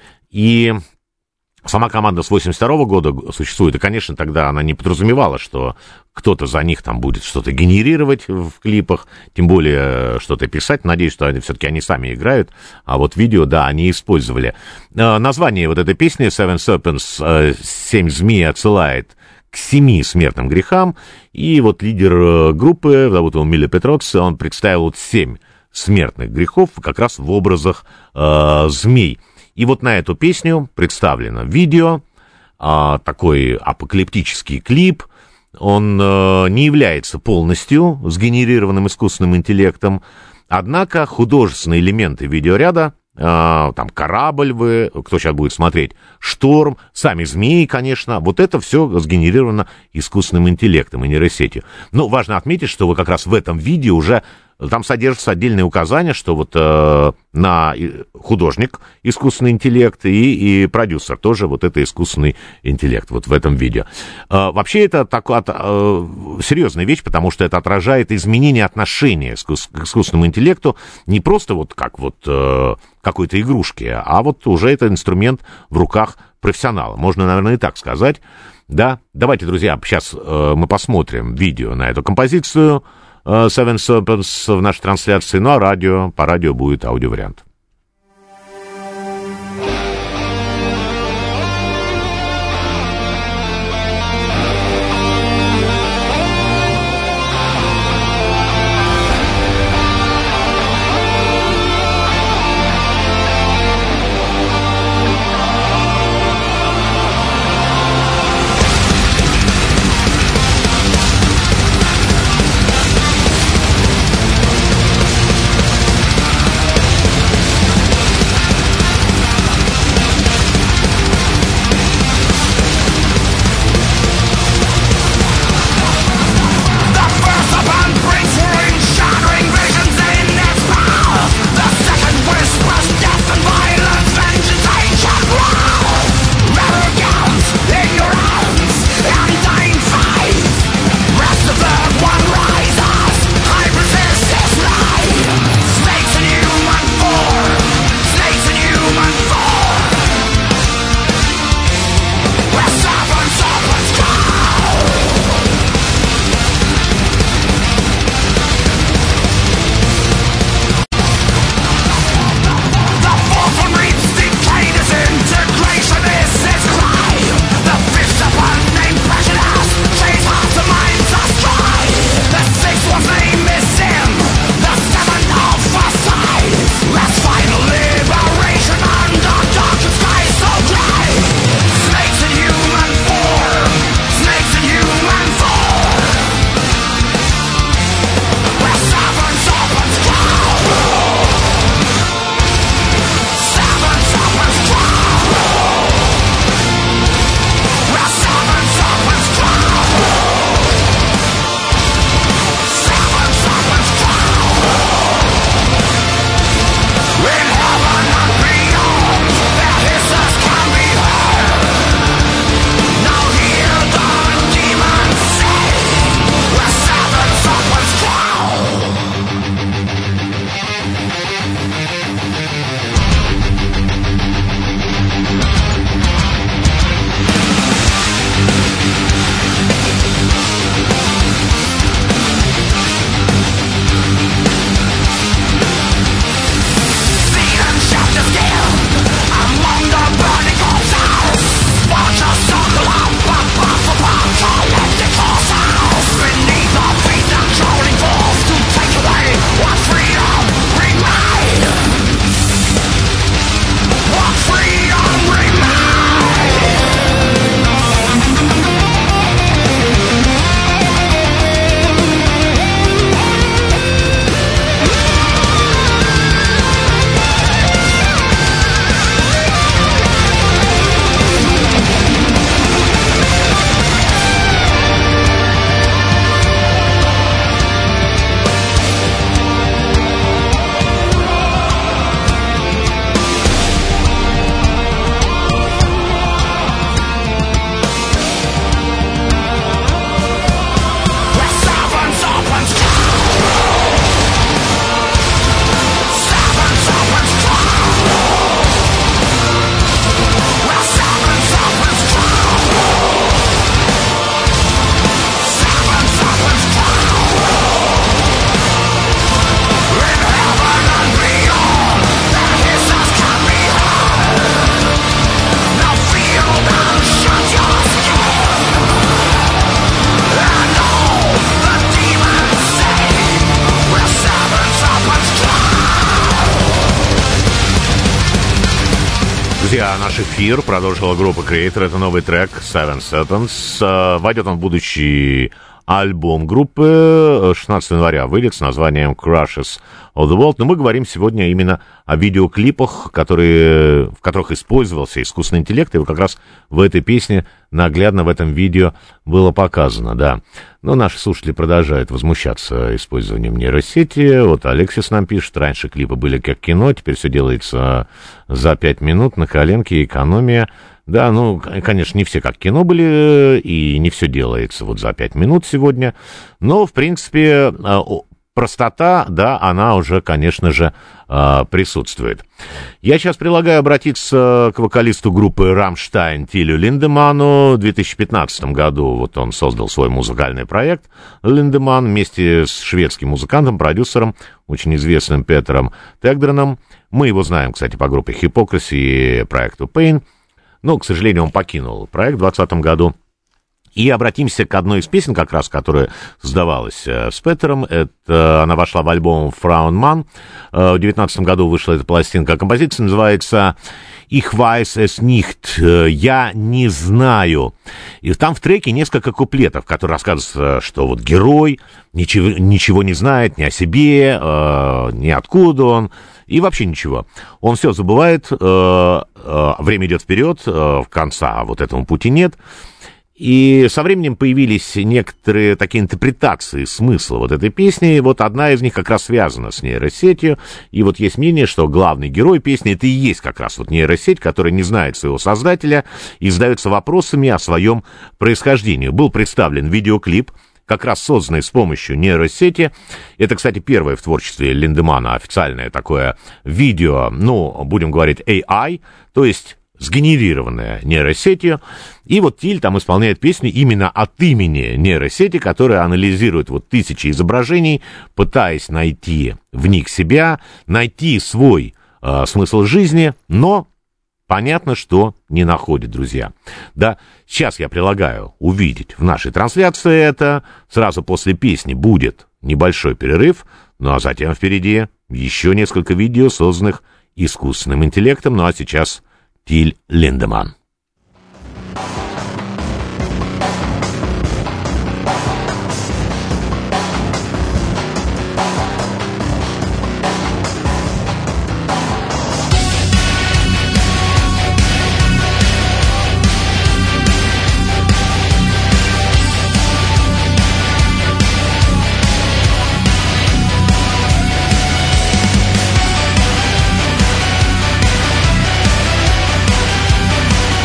и сама команда с восемьдесят второго года существует, и, конечно, тогда она не подразумевала, что кто-то за них там будет что-то генерировать в клипах, тем более что-то писать. Надеюсь, что они, все-таки они сами играют, а вот видео, да, они использовали. Название вот этой песни Seven Serpents, «Семь змей» отсылает к семи смертным грехам, и вот лидер группы, зовут его Миле Петроцци, он представил вот семь смертных грехов как раз в образах э, змей. И вот на эту песню представлено видео, а, такой апокалиптический клип. Он а, не является полностью сгенерированным искусственным интеллектом, однако художественные элементы видеоряда, а, там корабль, вы, кто сейчас будет смотреть, шторм, сами змеи, конечно, вот это все сгенерировано искусственным интеллектом и нейросетью. Но важно отметить, что вы как раз в этом видео уже... Там содержатся отдельные указания, что вот э, на художник искусственный интеллект и, и продюсер тоже вот это искусственный интеллект вот в этом видео. Э, вообще это такая э, серьезная вещь, потому что это отражает изменение отношения к искусственному интеллекту не просто вот как вот э, какой-то игрушки, а вот уже это инструмент в руках профессионала. Можно, наверное, и так сказать. Да, давайте, друзья, сейчас э, мы посмотрим видео на эту композицию Seven Serpents в нашей трансляции, ну а радио, по радио будет аудиовариант. Seven Друзья, наш эфир продолжила группа Creator. Это новый трек Seven Seconds. Войдет он в будущий альбом группы. шестнадцатого января выйдет с названием Crushes of the World. Но мы говорим сегодня именно о видеоклипах, которые, в которых использовался искусственный интеллект. И вот как раз в этой песне наглядно в этом видео было показано, да. Но наши слушатели продолжают возмущаться использованием нейросети. Вот Алексис нам пишет, раньше клипы были как кино, теперь все делается за пять минут на коленке, экономия. Да, ну, конечно, не все как кино были, и не все делается вот за пять минут сегодня. Но, в принципе, простота, да, она уже, конечно же, присутствует. Я сейчас предлагаю обратиться к вокалисту группы «Рамштайн» Тилю Линдеманну. В две тысячи пятнадцатом году вот он создал свой музыкальный проект «Линдеманн» вместе с шведским музыкантом, продюсером, очень известным Петером Тегдреном. Мы его знаем, кстати, по группе «Hypocrisy» и проекту «Pain». Но, к сожалению, он покинул проект в двадцатом году. И обратимся к одной из песен, как раз, которая создавалась э, с Петером. Это, она вошла в альбом «Фраунман». Э, в девятнадцатом году вышла эта пластинка. Композиция называется «Ich weiß es nicht», «Я не знаю». И там в треке несколько куплетов, которые рассказываются, что вот герой ничего, ничего не знает ни о себе, э, ни откуда он, и вообще ничего. Он все забывает, э, э, время идет вперед, э, конца вот этому пути нет. И со временем появились некоторые такие интерпретации смысла вот этой песни. Вот одна из них как раз связана с нейросетью. И вот есть мнение, что главный герой песни — это и есть как раз вот нейросеть, которая не знает своего создателя и задается вопросами о своем происхождении. Был представлен видеоклип, как раз созданный с помощью нейросети. Это, кстати, первое в творчестве Линдеманна официальное такое видео, ну, будем говорить, эй ай, то есть сгенерированная нейросетью. И вот Тиль там исполняет песни именно от имени нейросети, которая анализирует вот тысячи изображений, пытаясь найти в них себя, найти свой э, смысл жизни, но понятно, что не находит, друзья. Да, сейчас я предлагаю увидеть в нашей трансляции это. Сразу после песни будет небольшой перерыв, ну а затем впереди еще несколько видео, созданных искусственным интеллектом. Ну а сейчас Тиль Линдеманн. I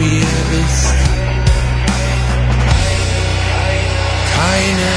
mir ist. Keine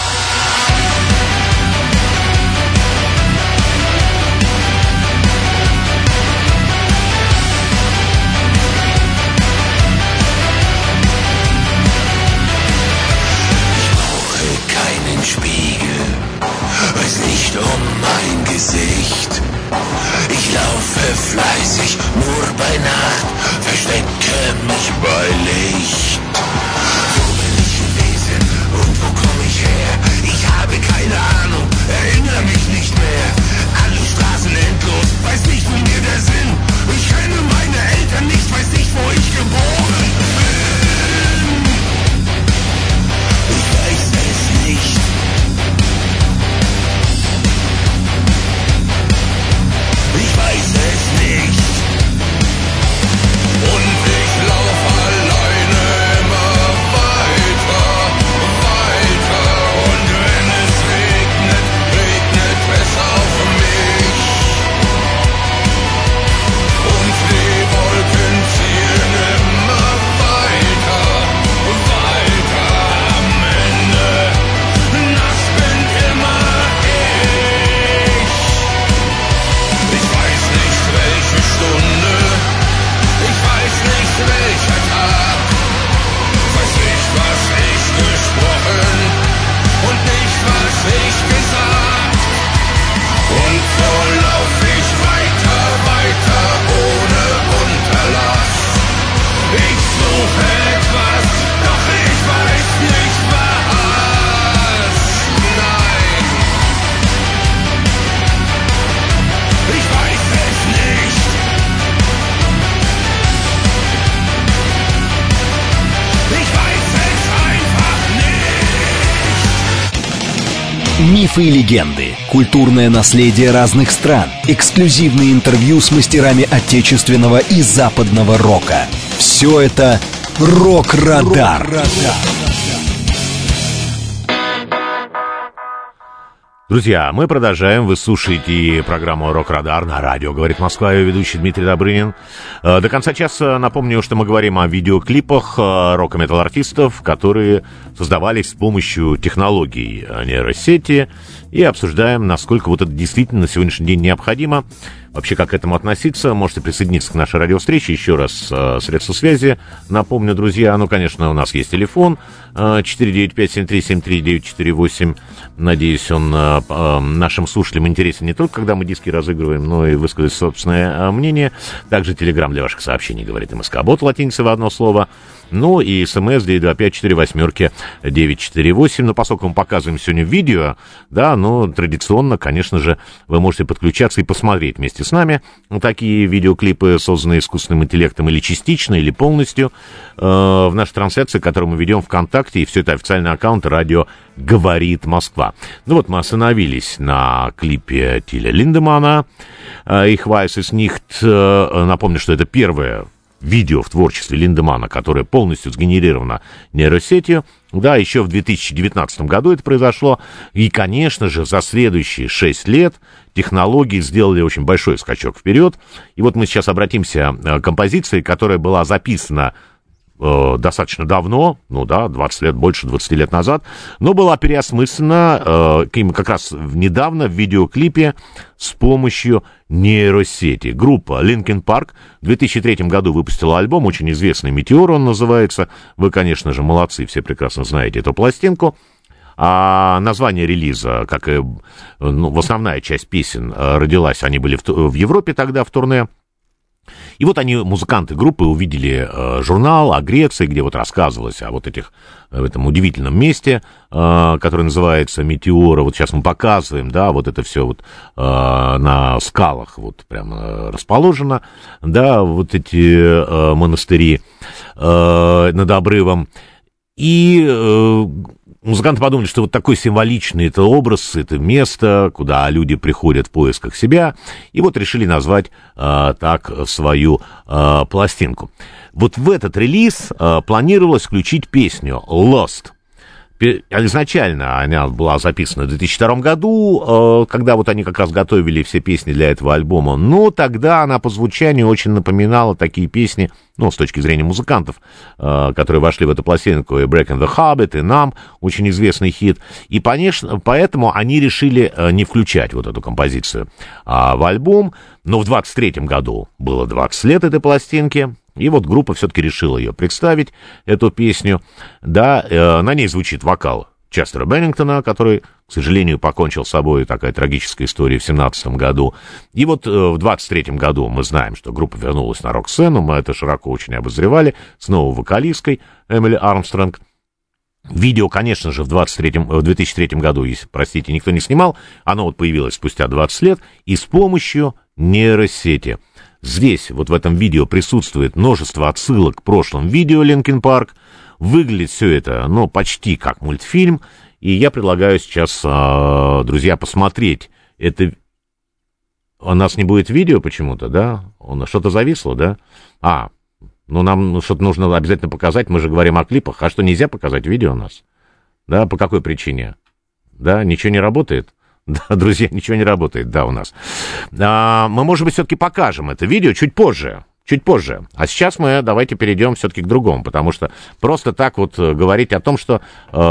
Spiegel, weiß nicht um mein Gesicht. Ich laufe fleißig, nur bei Nacht, verstecke mich bei Licht. Wo bin ich gewesen und wo komme ich her? Ich habe keine Ahnung, erinnere mich nicht mehr. Alle Straßen endlos, weiß nicht, wo mir der Sinn. Ich kenne meine Eltern nicht, weiß nicht, wo ich geboren bin. Ich weiß es nicht. Ich weiß es nicht. Und ich lauf alleine immer weiter, weiter. Und wenn es regnet, regnet es auf mich. Und die Wolken ziehen immer weiter, weiter. Am Ende, nass bin immer ich. Ich weiß nicht, welche Stunde, ich weiß nicht, welcher Tag, weiß nicht, was ich gesprochen und nicht, was ich gesagt. Und so lauf ich weiter, weiter, ohne Unterlass. Ich suche etwas, doch ich weiß nicht was. Nein, ich weiß es nicht. Ich weiß es einfach nicht. Мифы и легенды, культурное наследие разных стран, эксклюзивные интервью с мастерами отечественного и западного рока. Все это «Рок-Радар». Друзья, мы продолжаем. Вы слушаете программу «Рок-Радар» на радио «Говорит Москва», ее ведущий Дмитрий Добрынин. До конца часа напомню, что мы говорим о видеоклипах рок-метал-артистов, которые создавались с помощью технологий нейросети, и обсуждаем, насколько вот это действительно на сегодняшний день необходимо. Вообще, как к этому относиться, можете присоединиться к нашей радиовстрече. Еще раз, э, средства связи. Напомню, друзья, ну, конечно, у нас есть телефон э, четыре девять пять семь три семь три девять четыре восемь. Надеюсь, он э, э, нашим слушателям интересен не только, когда мы диски разыгрываем, но и высказать собственное э, мнение. Также телеграм для ваших сообщений, говорит МСК-бот, латиница в одно слово. Ну и смс девять два пять четыре восемь девять четыре восемь. Но поскольку мы показываем сегодня видео, да, но традиционно, конечно же, вы можете подключаться и посмотреть вместе с нами такие видеоклипы, созданные искусственным интеллектом или частично, или полностью, э, в нашей трансляции, которую мы ведем ВКонтакте, и все это официальный аккаунт радио «Говорит Москва». Ну вот мы остановились на клипе Тиля Линдемана «Ich weiß es nicht». Напомню, что это первое видео в творчестве Линдемана, которое полностью сгенерировано нейросетью. Да, еще в две тысячи девятнадцатом году это произошло. И, конечно же, за следующие шесть лет технологии сделали очень большой скачок вперед. И вот мы сейчас обратимся к композиции, которая была записана э, достаточно давно, ну да, двадцать лет, больше двадцати лет назад, но была переосмыслена э, как раз недавно в видеоклипе с помощью нейросети. Группа Linkin Park в две тысячи третьем году выпустила альбом, очень известный «Метеор» он называется. Вы, конечно же, молодцы, все прекрасно знаете эту пластинку. А название релиза, как и ну, основная часть песен, родилась, они были в, в Европе тогда в турне. И вот они, музыканты группы, увидели э, журнал о Греции, где вот рассказывалось о вот этих, в этом удивительном месте, э, которое называется «Метеора». Вот сейчас мы показываем, да, вот это все вот э, на скалах вот прямо расположено, да, вот эти э, монастыри э, над обрывом. И э, музыканты подумали, что вот такой символичный это образ, это место, куда люди приходят в поисках себя, и вот решили назвать э, так свою э, пластинку. Вот в этот релиз э, планировалось включить песню «Lost». Изначально она была записана в две тысячи втором году, когда вот они как раз готовили все песни для этого альбома, но тогда она по звучанию очень напоминала такие песни, ну, с точки зрения музыкантов, которые вошли в эту пластинку, и Breaking the Habit, и Numb, очень известный хит, и, конечно, поэтому они решили не включать вот эту композицию в альбом, но в двадцать третьем году было двадцать лет этой пластинки. И вот группа все-таки решила ее представить, эту песню. Да, э, на ней звучит вокал Честера Беннингтона, который, к сожалению, покончил с собой, такая трагическая история в семнадцатом году. И вот э, в двадцать третьем году мы знаем, что группа вернулась на рок-сцену, мы это широко очень обозревали, с новой вокалисткой Эмили Армстронг. Видео, конечно же, в, двадцать третьем, в две тысячи третьем году, если, простите, никто не снимал, оно вот появилось спустя двадцать лет, и с помощью нейросети. Здесь, вот в этом видео, присутствует множество отсылок к прошлым видео Linkin Park. Выглядит все это, ну, почти как мультфильм. И я предлагаю сейчас, э, друзья, посмотреть это. У нас не будет видео почему-то, да? Что-то зависло, да? А, ну, нам что-то нужно обязательно показать. Мы же говорим о клипах. А что, нельзя показать видео у нас? Да, по какой причине? Да, ничего не работает? Да, друзья, ничего не работает, да, у нас. А, мы, может быть, все-таки покажем это видео чуть позже, чуть позже. А сейчас мы давайте перейдем все-таки к другому, потому что просто так вот говорить о том, что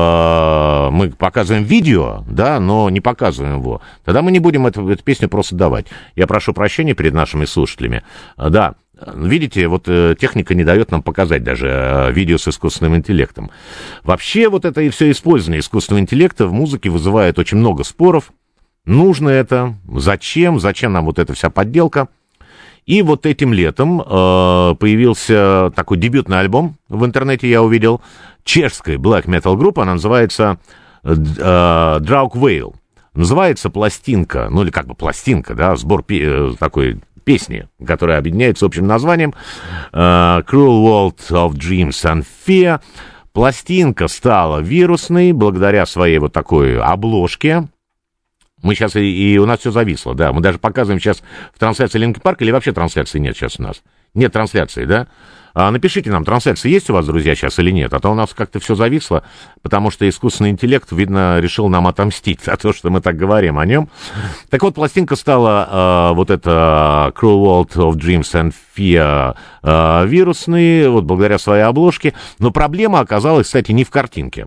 э, мы показываем видео, да, но не показываем его, тогда мы не будем эту, эту песню просто давать. Я прошу прощения перед нашими слушателями. Да, видите, вот э, техника не дает нам показать даже э, видео с искусственным интеллектом. Вообще вот это и все использование искусственного интеллекта в музыке вызывает очень много споров. Нужно это? Зачем? Зачем нам вот эта вся подделка? И вот этим летом э, появился такой дебютный альбом в интернете, я увидел, чешской black metal группы, она называется э, Draug Whale. Называется пластинка, ну или как бы пластинка, да, сбор пи- э, такой песни, которая объединяется общим названием э, Cruel World of Dreams and Fear. Пластинка стала вирусной благодаря своей вот такой обложке. Мы сейчас, и, и у нас все зависло, да, мы даже показываем сейчас в трансляции Linkin Park, или вообще трансляции нет сейчас у нас? Нет трансляции, да? А, напишите нам, трансляция есть у вас, друзья, сейчас или нет, а то у нас как-то все зависло, потому что искусственный интеллект, видно, решил нам отомстить за то, что мы так говорим о нем. Так вот, пластинка стала э, вот эта Cruel World of Dreams and Fear э, вирусной, вот благодаря своей обложке, но проблема оказалась, кстати, не в картинке.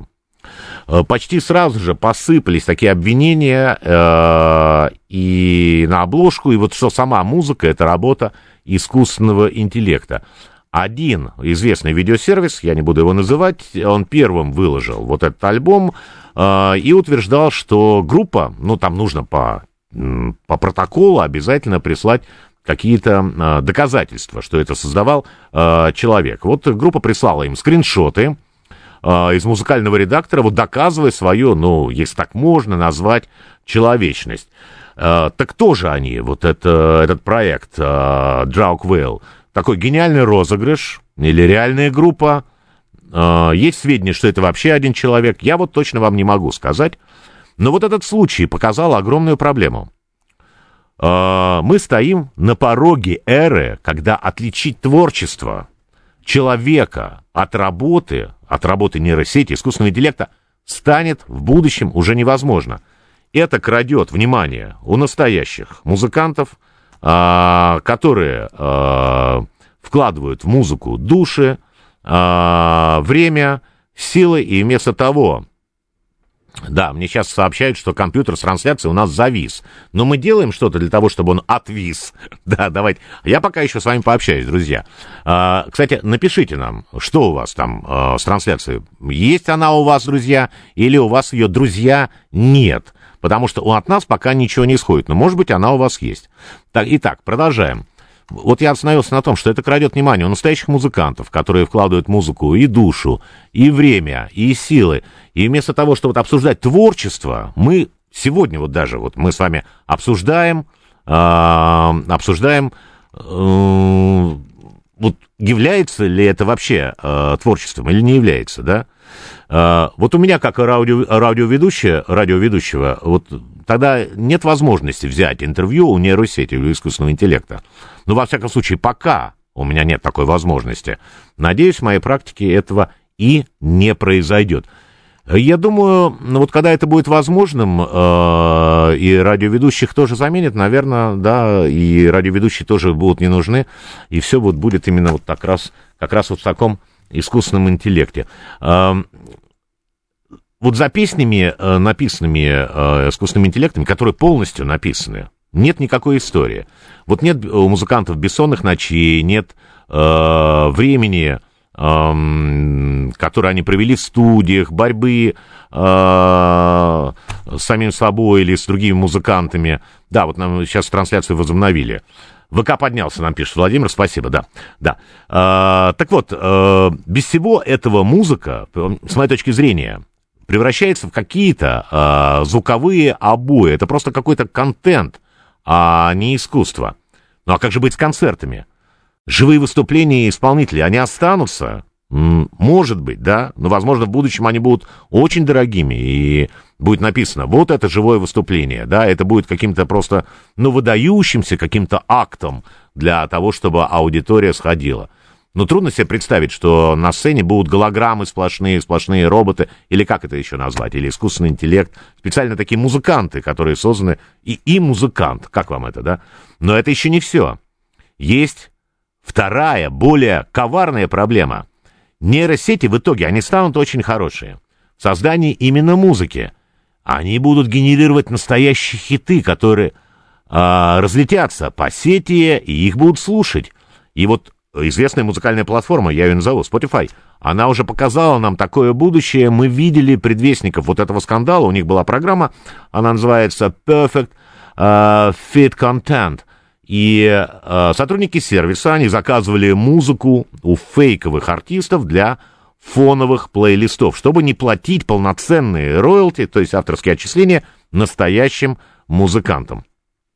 Почти сразу же посыпались такие обвинения э, и на обложку, и вот что сама музыка — это работа искусственного интеллекта. Один известный видеосервис, я не буду его называть, он первым выложил вот этот альбом э, и утверждал, что группа, ну там нужно по, по протоколу обязательно прислать какие-то э, доказательства, что это создавал э, человек. Вот группа прислала им скриншоты из музыкального редактора, вот доказывая свою, ну, если так можно назвать, человечность. Так кто же они, вот это, этот проект Draug Whale? Такой гениальный розыгрыш или реальная группа? Есть сведения, что это вообще один человек? Я вот точно вам не могу сказать. Но вот этот случай показал огромную проблему. Мы стоим на пороге эры, когда отличить творчество человека от работы, от работы нейросети, искусственного интеллекта, станет в будущем уже невозможно. Это крадет внимание у настоящих музыкантов, а, которые а, вкладывают в музыку души, а, время, силы, и вместо того... Да, мне сейчас сообщают, что компьютер с трансляцией у нас завис. Но мы делаем что-то для того, чтобы он отвис. Да, давайте. Я пока еще с вами пообщаюсь, друзья. А, кстати, напишите нам, что у вас там а, с трансляцией. Есть она у вас, друзья, или у вас ее, друзья, нет. Потому что от нас пока ничего не исходит. Но, может быть, она у вас есть. Так, итак, продолжаем. Вот я остановился на том, что это крадет внимание у настоящих музыкантов, которые вкладывают в музыку и душу, и время, и силы. И вместо того, чтобы вот обсуждать творчество, мы сегодня вот даже вот мы с вами обсуждаем, э, обсуждаем, э, вот является ли это вообще э, творчеством или не является, да? Э, вот у меня, как радио, радиоведущего, радиоведущего, вот тогда нет возможности взять интервью у нейросети или искусственного интеллекта. Но, во всяком случае, пока у меня нет такой возможности. Надеюсь, в моей практике этого и не произойдет. Я думаю, ну, вот когда это будет возможным, э, и радиоведущих тоже заменят, наверное, да, и радиоведущие тоже будут не нужны, и все вот будет именно вот так раз, как раз вот в таком искусственном интеллекте. Э, вот за песнями, э, написанными э, искусственным интеллектом, которые полностью написаны, нет никакой истории. Вот нет у музыкантов бессонных ночей, нет э, времени, э, которое они провели в студиях, борьбы э, с самим собой или с другими музыкантами. Да, вот нам сейчас трансляцию возобновили. ВК поднялся, нам пишет Владимир, спасибо, да. да. Э, так вот, э, без всего этого музыка, с моей точки зрения, превращается в какие-то э, звуковые обои. Это просто какой-то контент, а не искусство. Ну а как же быть с концертами? Живые выступления исполнителей, они останутся? М- может быть, да, но, возможно, в будущем они будут очень дорогими, и будет написано, вот это живое выступление, да, это будет каким-то просто, ну, выдающимся каким-то актом для того, чтобы аудитория сходила. Но трудно себе представить, что на сцене будут голограммы сплошные, сплошные роботы, или как это еще назвать, или искусственный интеллект, специально такие музыканты, которые созданы, и, и музыкант, как вам это, да? Но это еще не все. Есть вторая, более коварная проблема. Нейросети в итоге, они станут очень хорошие. В создании именно музыки. Они будут генерировать настоящие хиты, которые э, разлетятся по сети, и их будут слушать. И вот известная музыкальная платформа, я ее назову, Spotify, она уже показала нам такое будущее. Мы видели предвестников вот этого скандала. У них была программа, она называется Perfect uh, Fit Content. И uh, сотрудники сервиса, они заказывали музыку у фейковых артистов для фоновых плейлистов, чтобы не платить полноценные роялти, то есть авторские отчисления, настоящим музыкантам.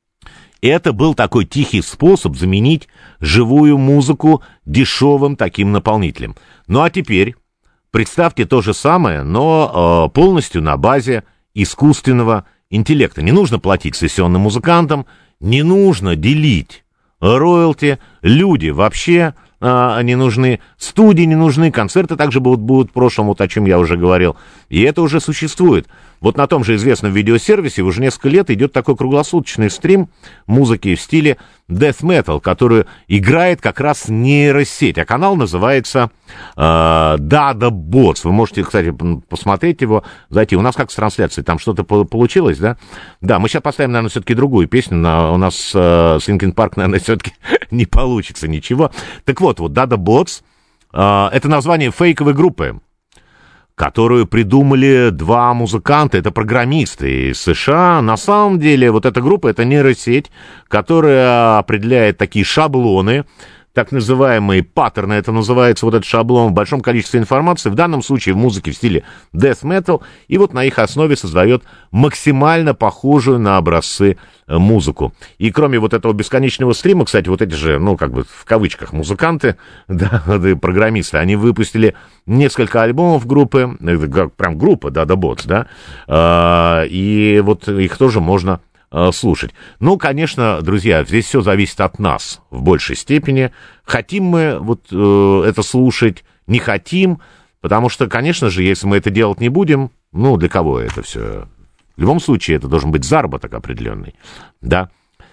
Это был такой тихий способ заменить живую музыку дешевым таким наполнителем. Ну а теперь представьте то же самое, но э, полностью на базе искусственного интеллекта. Не нужно платить сессионным музыкантам, не нужно делить роялти, люди вообще э, не нужны, студии не нужны, концерты также будут, будут в прошлом, вот о чем я уже говорил. И это уже существует. Вот на том же известном видеосервисе уже несколько лет идет такой круглосуточный стрим музыки в стиле death metal, которую играет как раз нейросеть. А канал называется э, Dada Bots. Вы можете, кстати, посмотреть его, зайти. У нас как с трансляцией, там что-то получилось, да? Да, мы сейчас поставим, наверное, все-таки другую песню. На, у нас э, с Linkin Park, наверное, все-таки не получится ничего. Так вот, вот Dada Bots э, — это название фейковой группы, которую придумали два музыканта, это программисты из США. На самом деле, вот эта группа — это нейросеть, которая определяет такие шаблоны, так называемые паттерны, это называется вот этот шаблон, в большом количестве информации, в данном случае в музыке в стиле death metal, и вот на их основе создает максимально похожую на образцы музыку. И кроме вот этого бесконечного стрима, кстати, вот эти же, ну, как бы в кавычках, музыканты, да, программисты, они выпустили несколько альбомов группы, прям группа Dada Bots, да, и вот их тоже можно слушать. Ну, конечно, друзья, здесь все зависит от нас в большей степени. Хотим мы вот э, это слушать, не хотим, потому что, конечно же, если мы это делать не будем, ну, для кого это все? В любом случае, это должен быть заработок определенный, да.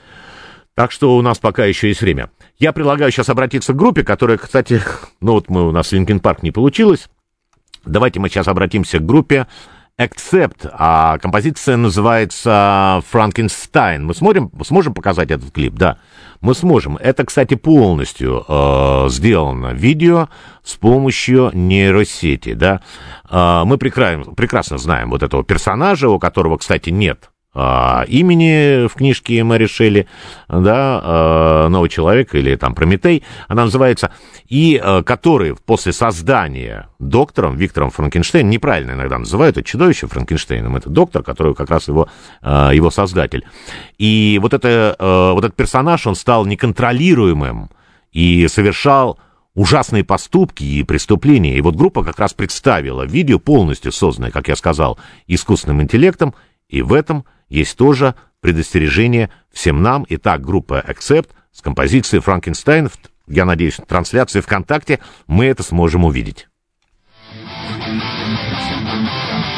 Так что у нас пока еще есть время. Я предлагаю сейчас обратиться к группе, которая, кстати, ну, вот мы, у нас Linkin Park не получилось. Давайте мы сейчас обратимся к группе Accept, а композиция называется Frankenstein. Мы сможем, сможем показать этот клип? Да, мы сможем. Это, кстати, полностью э, сделано видео с помощью нейросети, да. Э, мы прекрасно, прекрасно знаем вот этого персонажа, у которого, кстати, нет э, имени в книжке Мэри Шелли, да, э, «Новый человек» или там «Прометей», она называется, и э, который после создания доктором Виктором Франкенштейном, неправильно иногда называют это чудовище Франкенштейном, это доктор, который как раз его, э, его создатель. И вот, это, э, вот этот персонаж, он стал неконтролируемым и совершал ужасные поступки и преступления. И вот группа как раз представила видео, полностью созданное, как я сказал, искусственным интеллектом, и в этом есть тоже предостережение всем нам. Итак, группа Accept с композицией Frankenstein, я надеюсь, в трансляции ВКонтакте мы это сможем увидеть.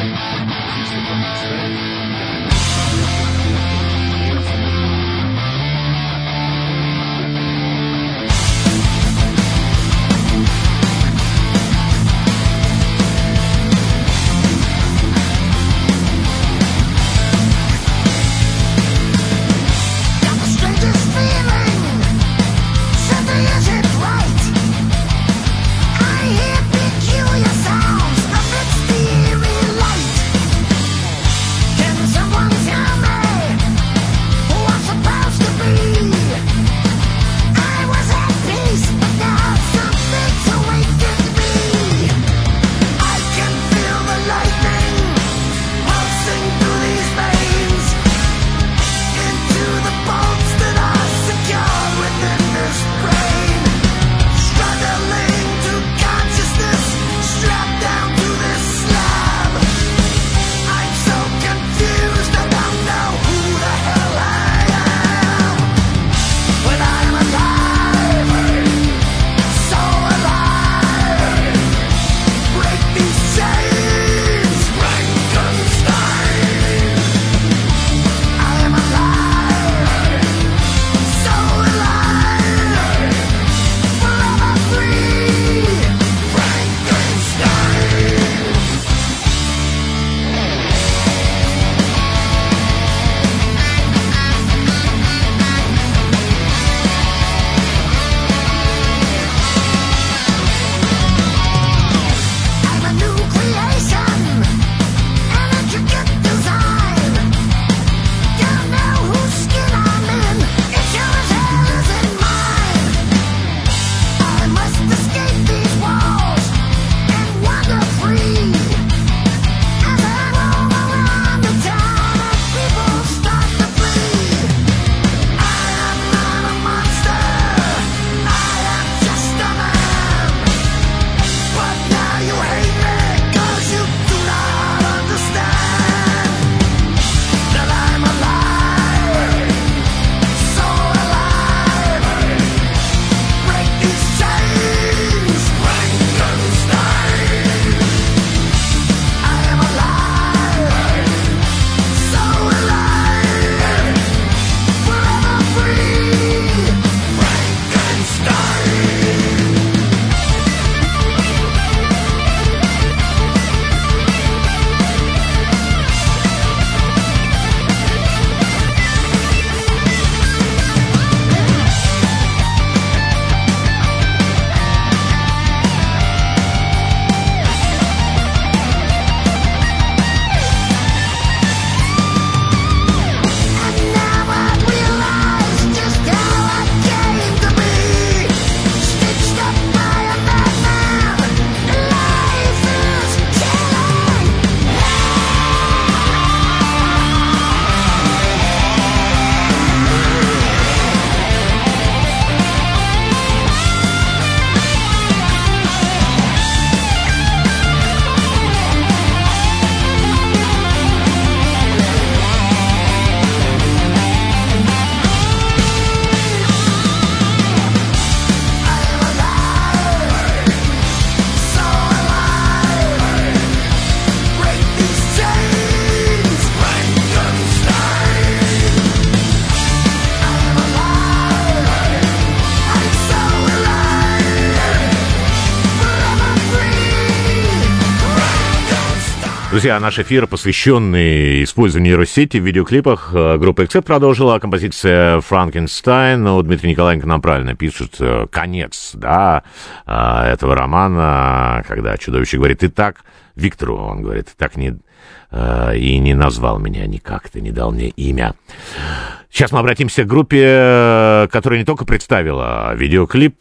Друзья, наш эфир, посвященный использованию нейросети в видеоклипах, группа Accept продолжила. Композиция «Франкенштайн». Ну, Дмитрий Николаенко нам правильно пишет конец, да, этого романа, когда чудовище говорит: «Ты так...» Виктору он говорит: «Ты так не... и не назвал меня никак, ты не дал мне имя». Сейчас мы обратимся к группе, которая не только представила видеоклип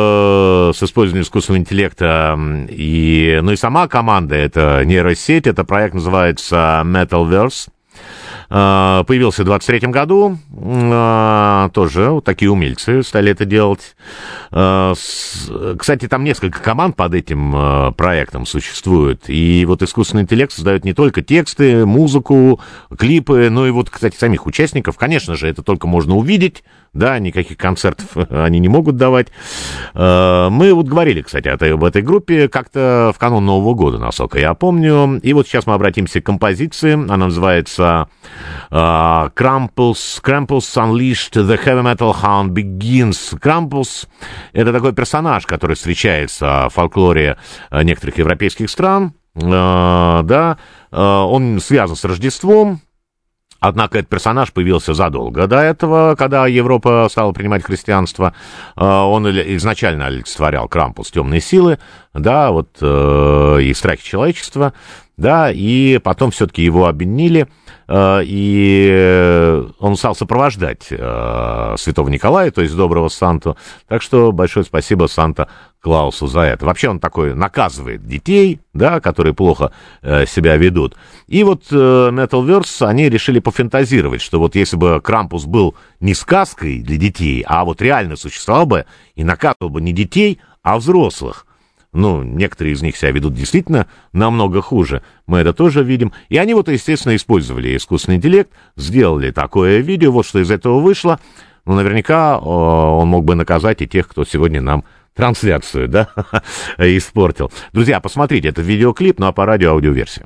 э, с использованием искусственного интеллекта, и, ну и сама команда — это нейросеть, это проект называется Metalverse. появился в двадцать третьем году. Тоже вот такие умельцы стали это делать. Кстати, там несколько команд под этим проектом существует. И вот искусственный интеллект создает не только тексты, музыку, клипы, но и вот, кстати, самих участников. Конечно же, это только можно увидеть. Да, никаких концертов они не могут давать. Мы вот говорили, кстати, об этой группе как-то в канун Нового года, насколько я помню. И вот сейчас мы обратимся к композиции. Она называется uh, Krampus, Krampus Unleashed, The Heavy Metal Hound Begins. Krampus — это такой персонаж, который встречается в фольклоре некоторых европейских стран. Uh, да, uh, он связан с Рождеством. Однако этот персонаж появился задолго до этого, когда Европа стала принимать христианство. Он изначально олицетворял Крампус, темные силы, да, вот, и страхи человечества, да, и потом все-таки его обвинили, и он стал сопровождать святого Николая, то есть доброго Санту. Так что большое спасибо Санта-Клаусу за это. Вообще он такой наказывает детей, да, которые плохо себя ведут. И вот Metalverse, они решили пофантазировать, что вот если бы Крампус был не сказкой для детей, а вот реально существовал бы и наказывал бы не детей, а взрослых. Ну, некоторые из них себя ведут действительно намного хуже. Мы это тоже видим. И они вот, естественно, использовали искусственный интеллект, сделали такое видео. Вот что из этого вышло. Ну, наверняка он мог бы наказать и тех, кто сегодня нам трансляцию, да, испортил. Друзья, посмотрите этот видеоклип, ну а по радио аудиоверсия.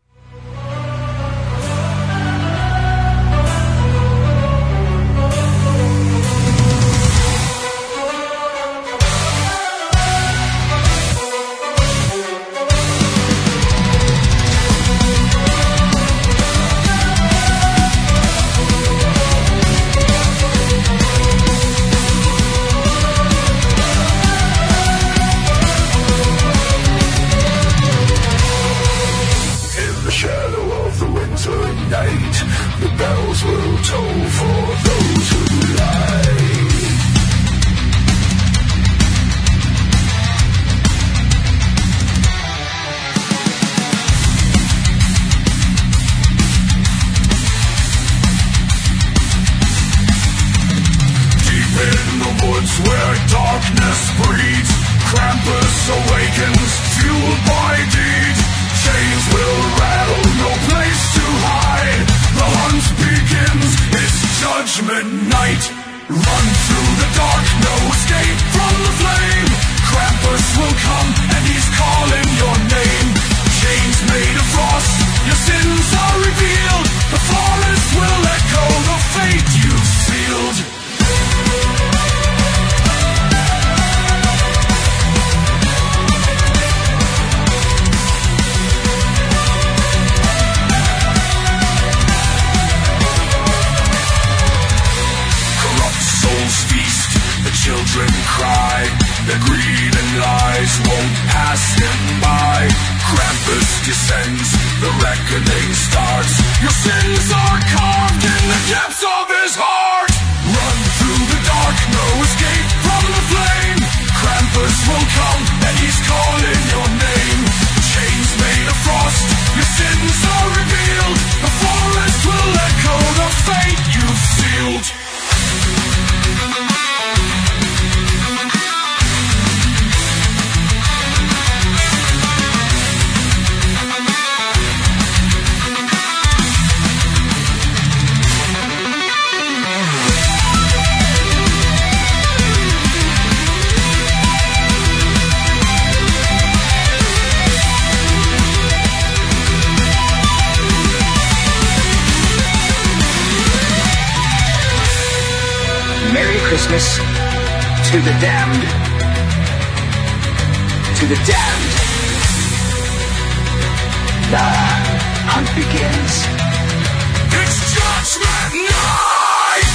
Christmas to the damned, to the damned. The hunt begins. It's Judgment Night!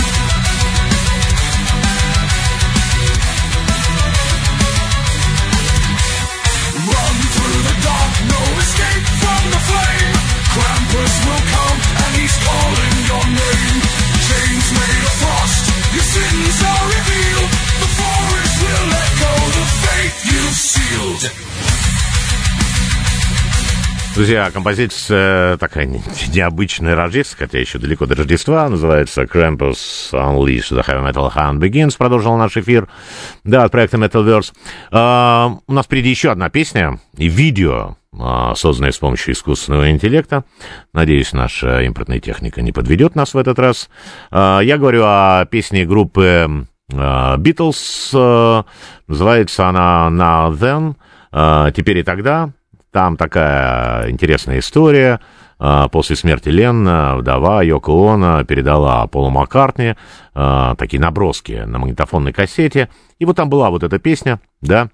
Run through the dark, no escape from the flame. Krampus will come and he's calling your name. Chains made of frost, your sins are revealed. The forest will echo the fate you've sealed. Друзья, композиция такая необычная рождественская, хотя еще далеко до Рождества, называется Krampus Unleashed the Heavy Metal Hand Begins, продолжил наш эфир, да, от проекта Metalverse. Uh, у нас впереди еще одна песня и видео, uh, созданное с помощью искусственного интеллекта. Надеюсь, наша импортная техника не подведет нас в этот раз. Uh, я говорю о песне группы uh, Beatles, uh, называется она Now Then, uh, теперь и тогда. Там такая интересная история. После смерти Леннона вдова Йоко Оно передала Полу Маккартни такие наброски на магнитофонной кассете. И вот там была вот эта песня, да.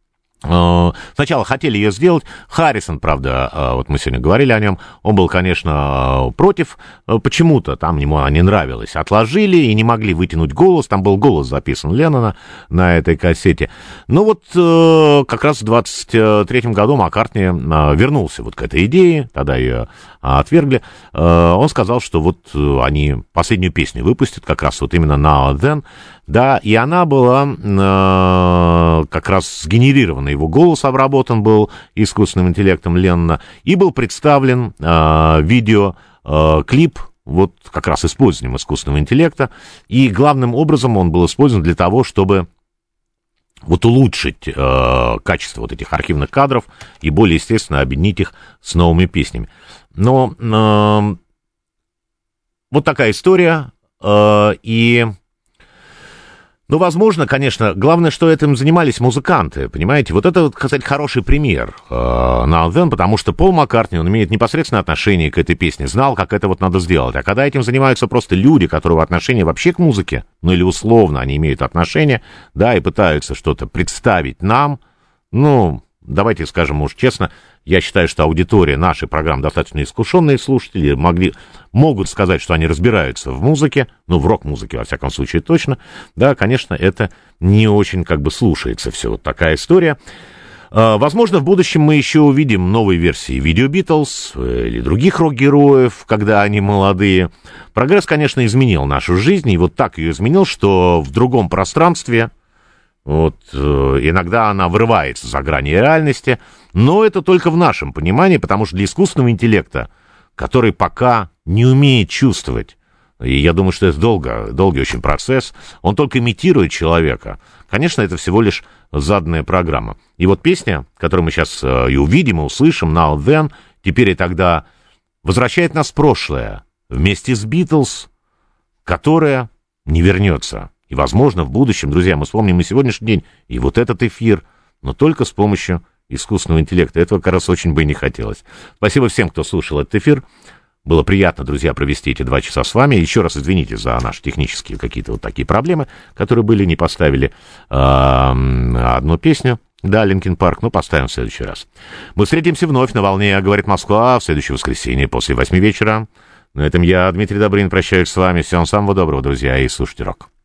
Сначала хотели ее сделать. Харрисон, правда, вот мы сегодня говорили о нем, он был, конечно, против. Почему-то там ему она не нравилась. Отложили и не могли вытянуть голос. Там был голос записан Леннона на этой кассете. Но вот как раз в двадцать третьем году Маккартни вернулся вот к этой идее. Тогда ее отвергли. Он сказал, что вот они последнюю песню выпустят, как раз вот именно Now Then. Да, и она была э, как раз сгенерирована, его голос обработан был искусственным интеллектом Леннона, и был представлен э, видеоклип, э, вот как раз использованием искусственного интеллекта, и главным образом он был использован для того, чтобы вот улучшить э, качество вот этих архивных кадров и более естественно объединить их с новыми песнями. Но э, вот такая история, э, и... Ну, возможно, конечно, главное, что этим занимались музыканты, понимаете? Вот это, кстати, хороший пример э, Now Then, потому что Пол Маккартни, он имеет непосредственное отношение к этой песне, знал, как это вот надо сделать. А когда этим занимаются просто люди, которые отношение вообще к музыке, ну или условно они имеют отношение, да, и пытаются что-то представить нам, ну, давайте скажем уж честно, я считаю, что аудитория нашей программы достаточно искушенные слушатели, могли, могут сказать, что они разбираются в музыке, ну, в рок-музыке, во всяком случае, точно. Да, конечно, это не очень как бы слушается все. Вот такая история. Возможно, в будущем мы еще увидим новые версии видео Beatles или других рок-героев, когда они молодые. Прогресс, конечно, изменил нашу жизнь, и вот так ее изменил, что в другом пространстве... Вот, э, иногда она вырывается за грани реальности, но это только в нашем понимании, потому что для искусственного интеллекта, который пока не умеет чувствовать, и я думаю, что это долго, долгий очень процесс, он только имитирует человека. Конечно, это всего лишь заданная программа. И вот песня, которую мы сейчас э, и увидим, и услышим, Now Then, теперь и тогда, возвращает нас в прошлое, вместе с Beatles, которая не вернется. И, возможно, в будущем, друзья, мы вспомним и сегодняшний день, и вот этот эфир, но только с помощью искусственного интеллекта. Этого, как раз, очень бы и не хотелось. Спасибо всем, кто слушал этот эфир. Было приятно, друзья, провести эти два часа с вами. Еще раз извините за наши технические какие-то вот такие проблемы, которые были, не поставили э, одну песню. Да, Линкин Парк, ну, поставим в следующий раз. Мы встретимся вновь на волне «Говорит Москва» в следующее воскресенье после восьми вечера. На этом я, Дмитрий Добрынин, прощаюсь с вами. Всем самого доброго, друзья, и слушайте рок.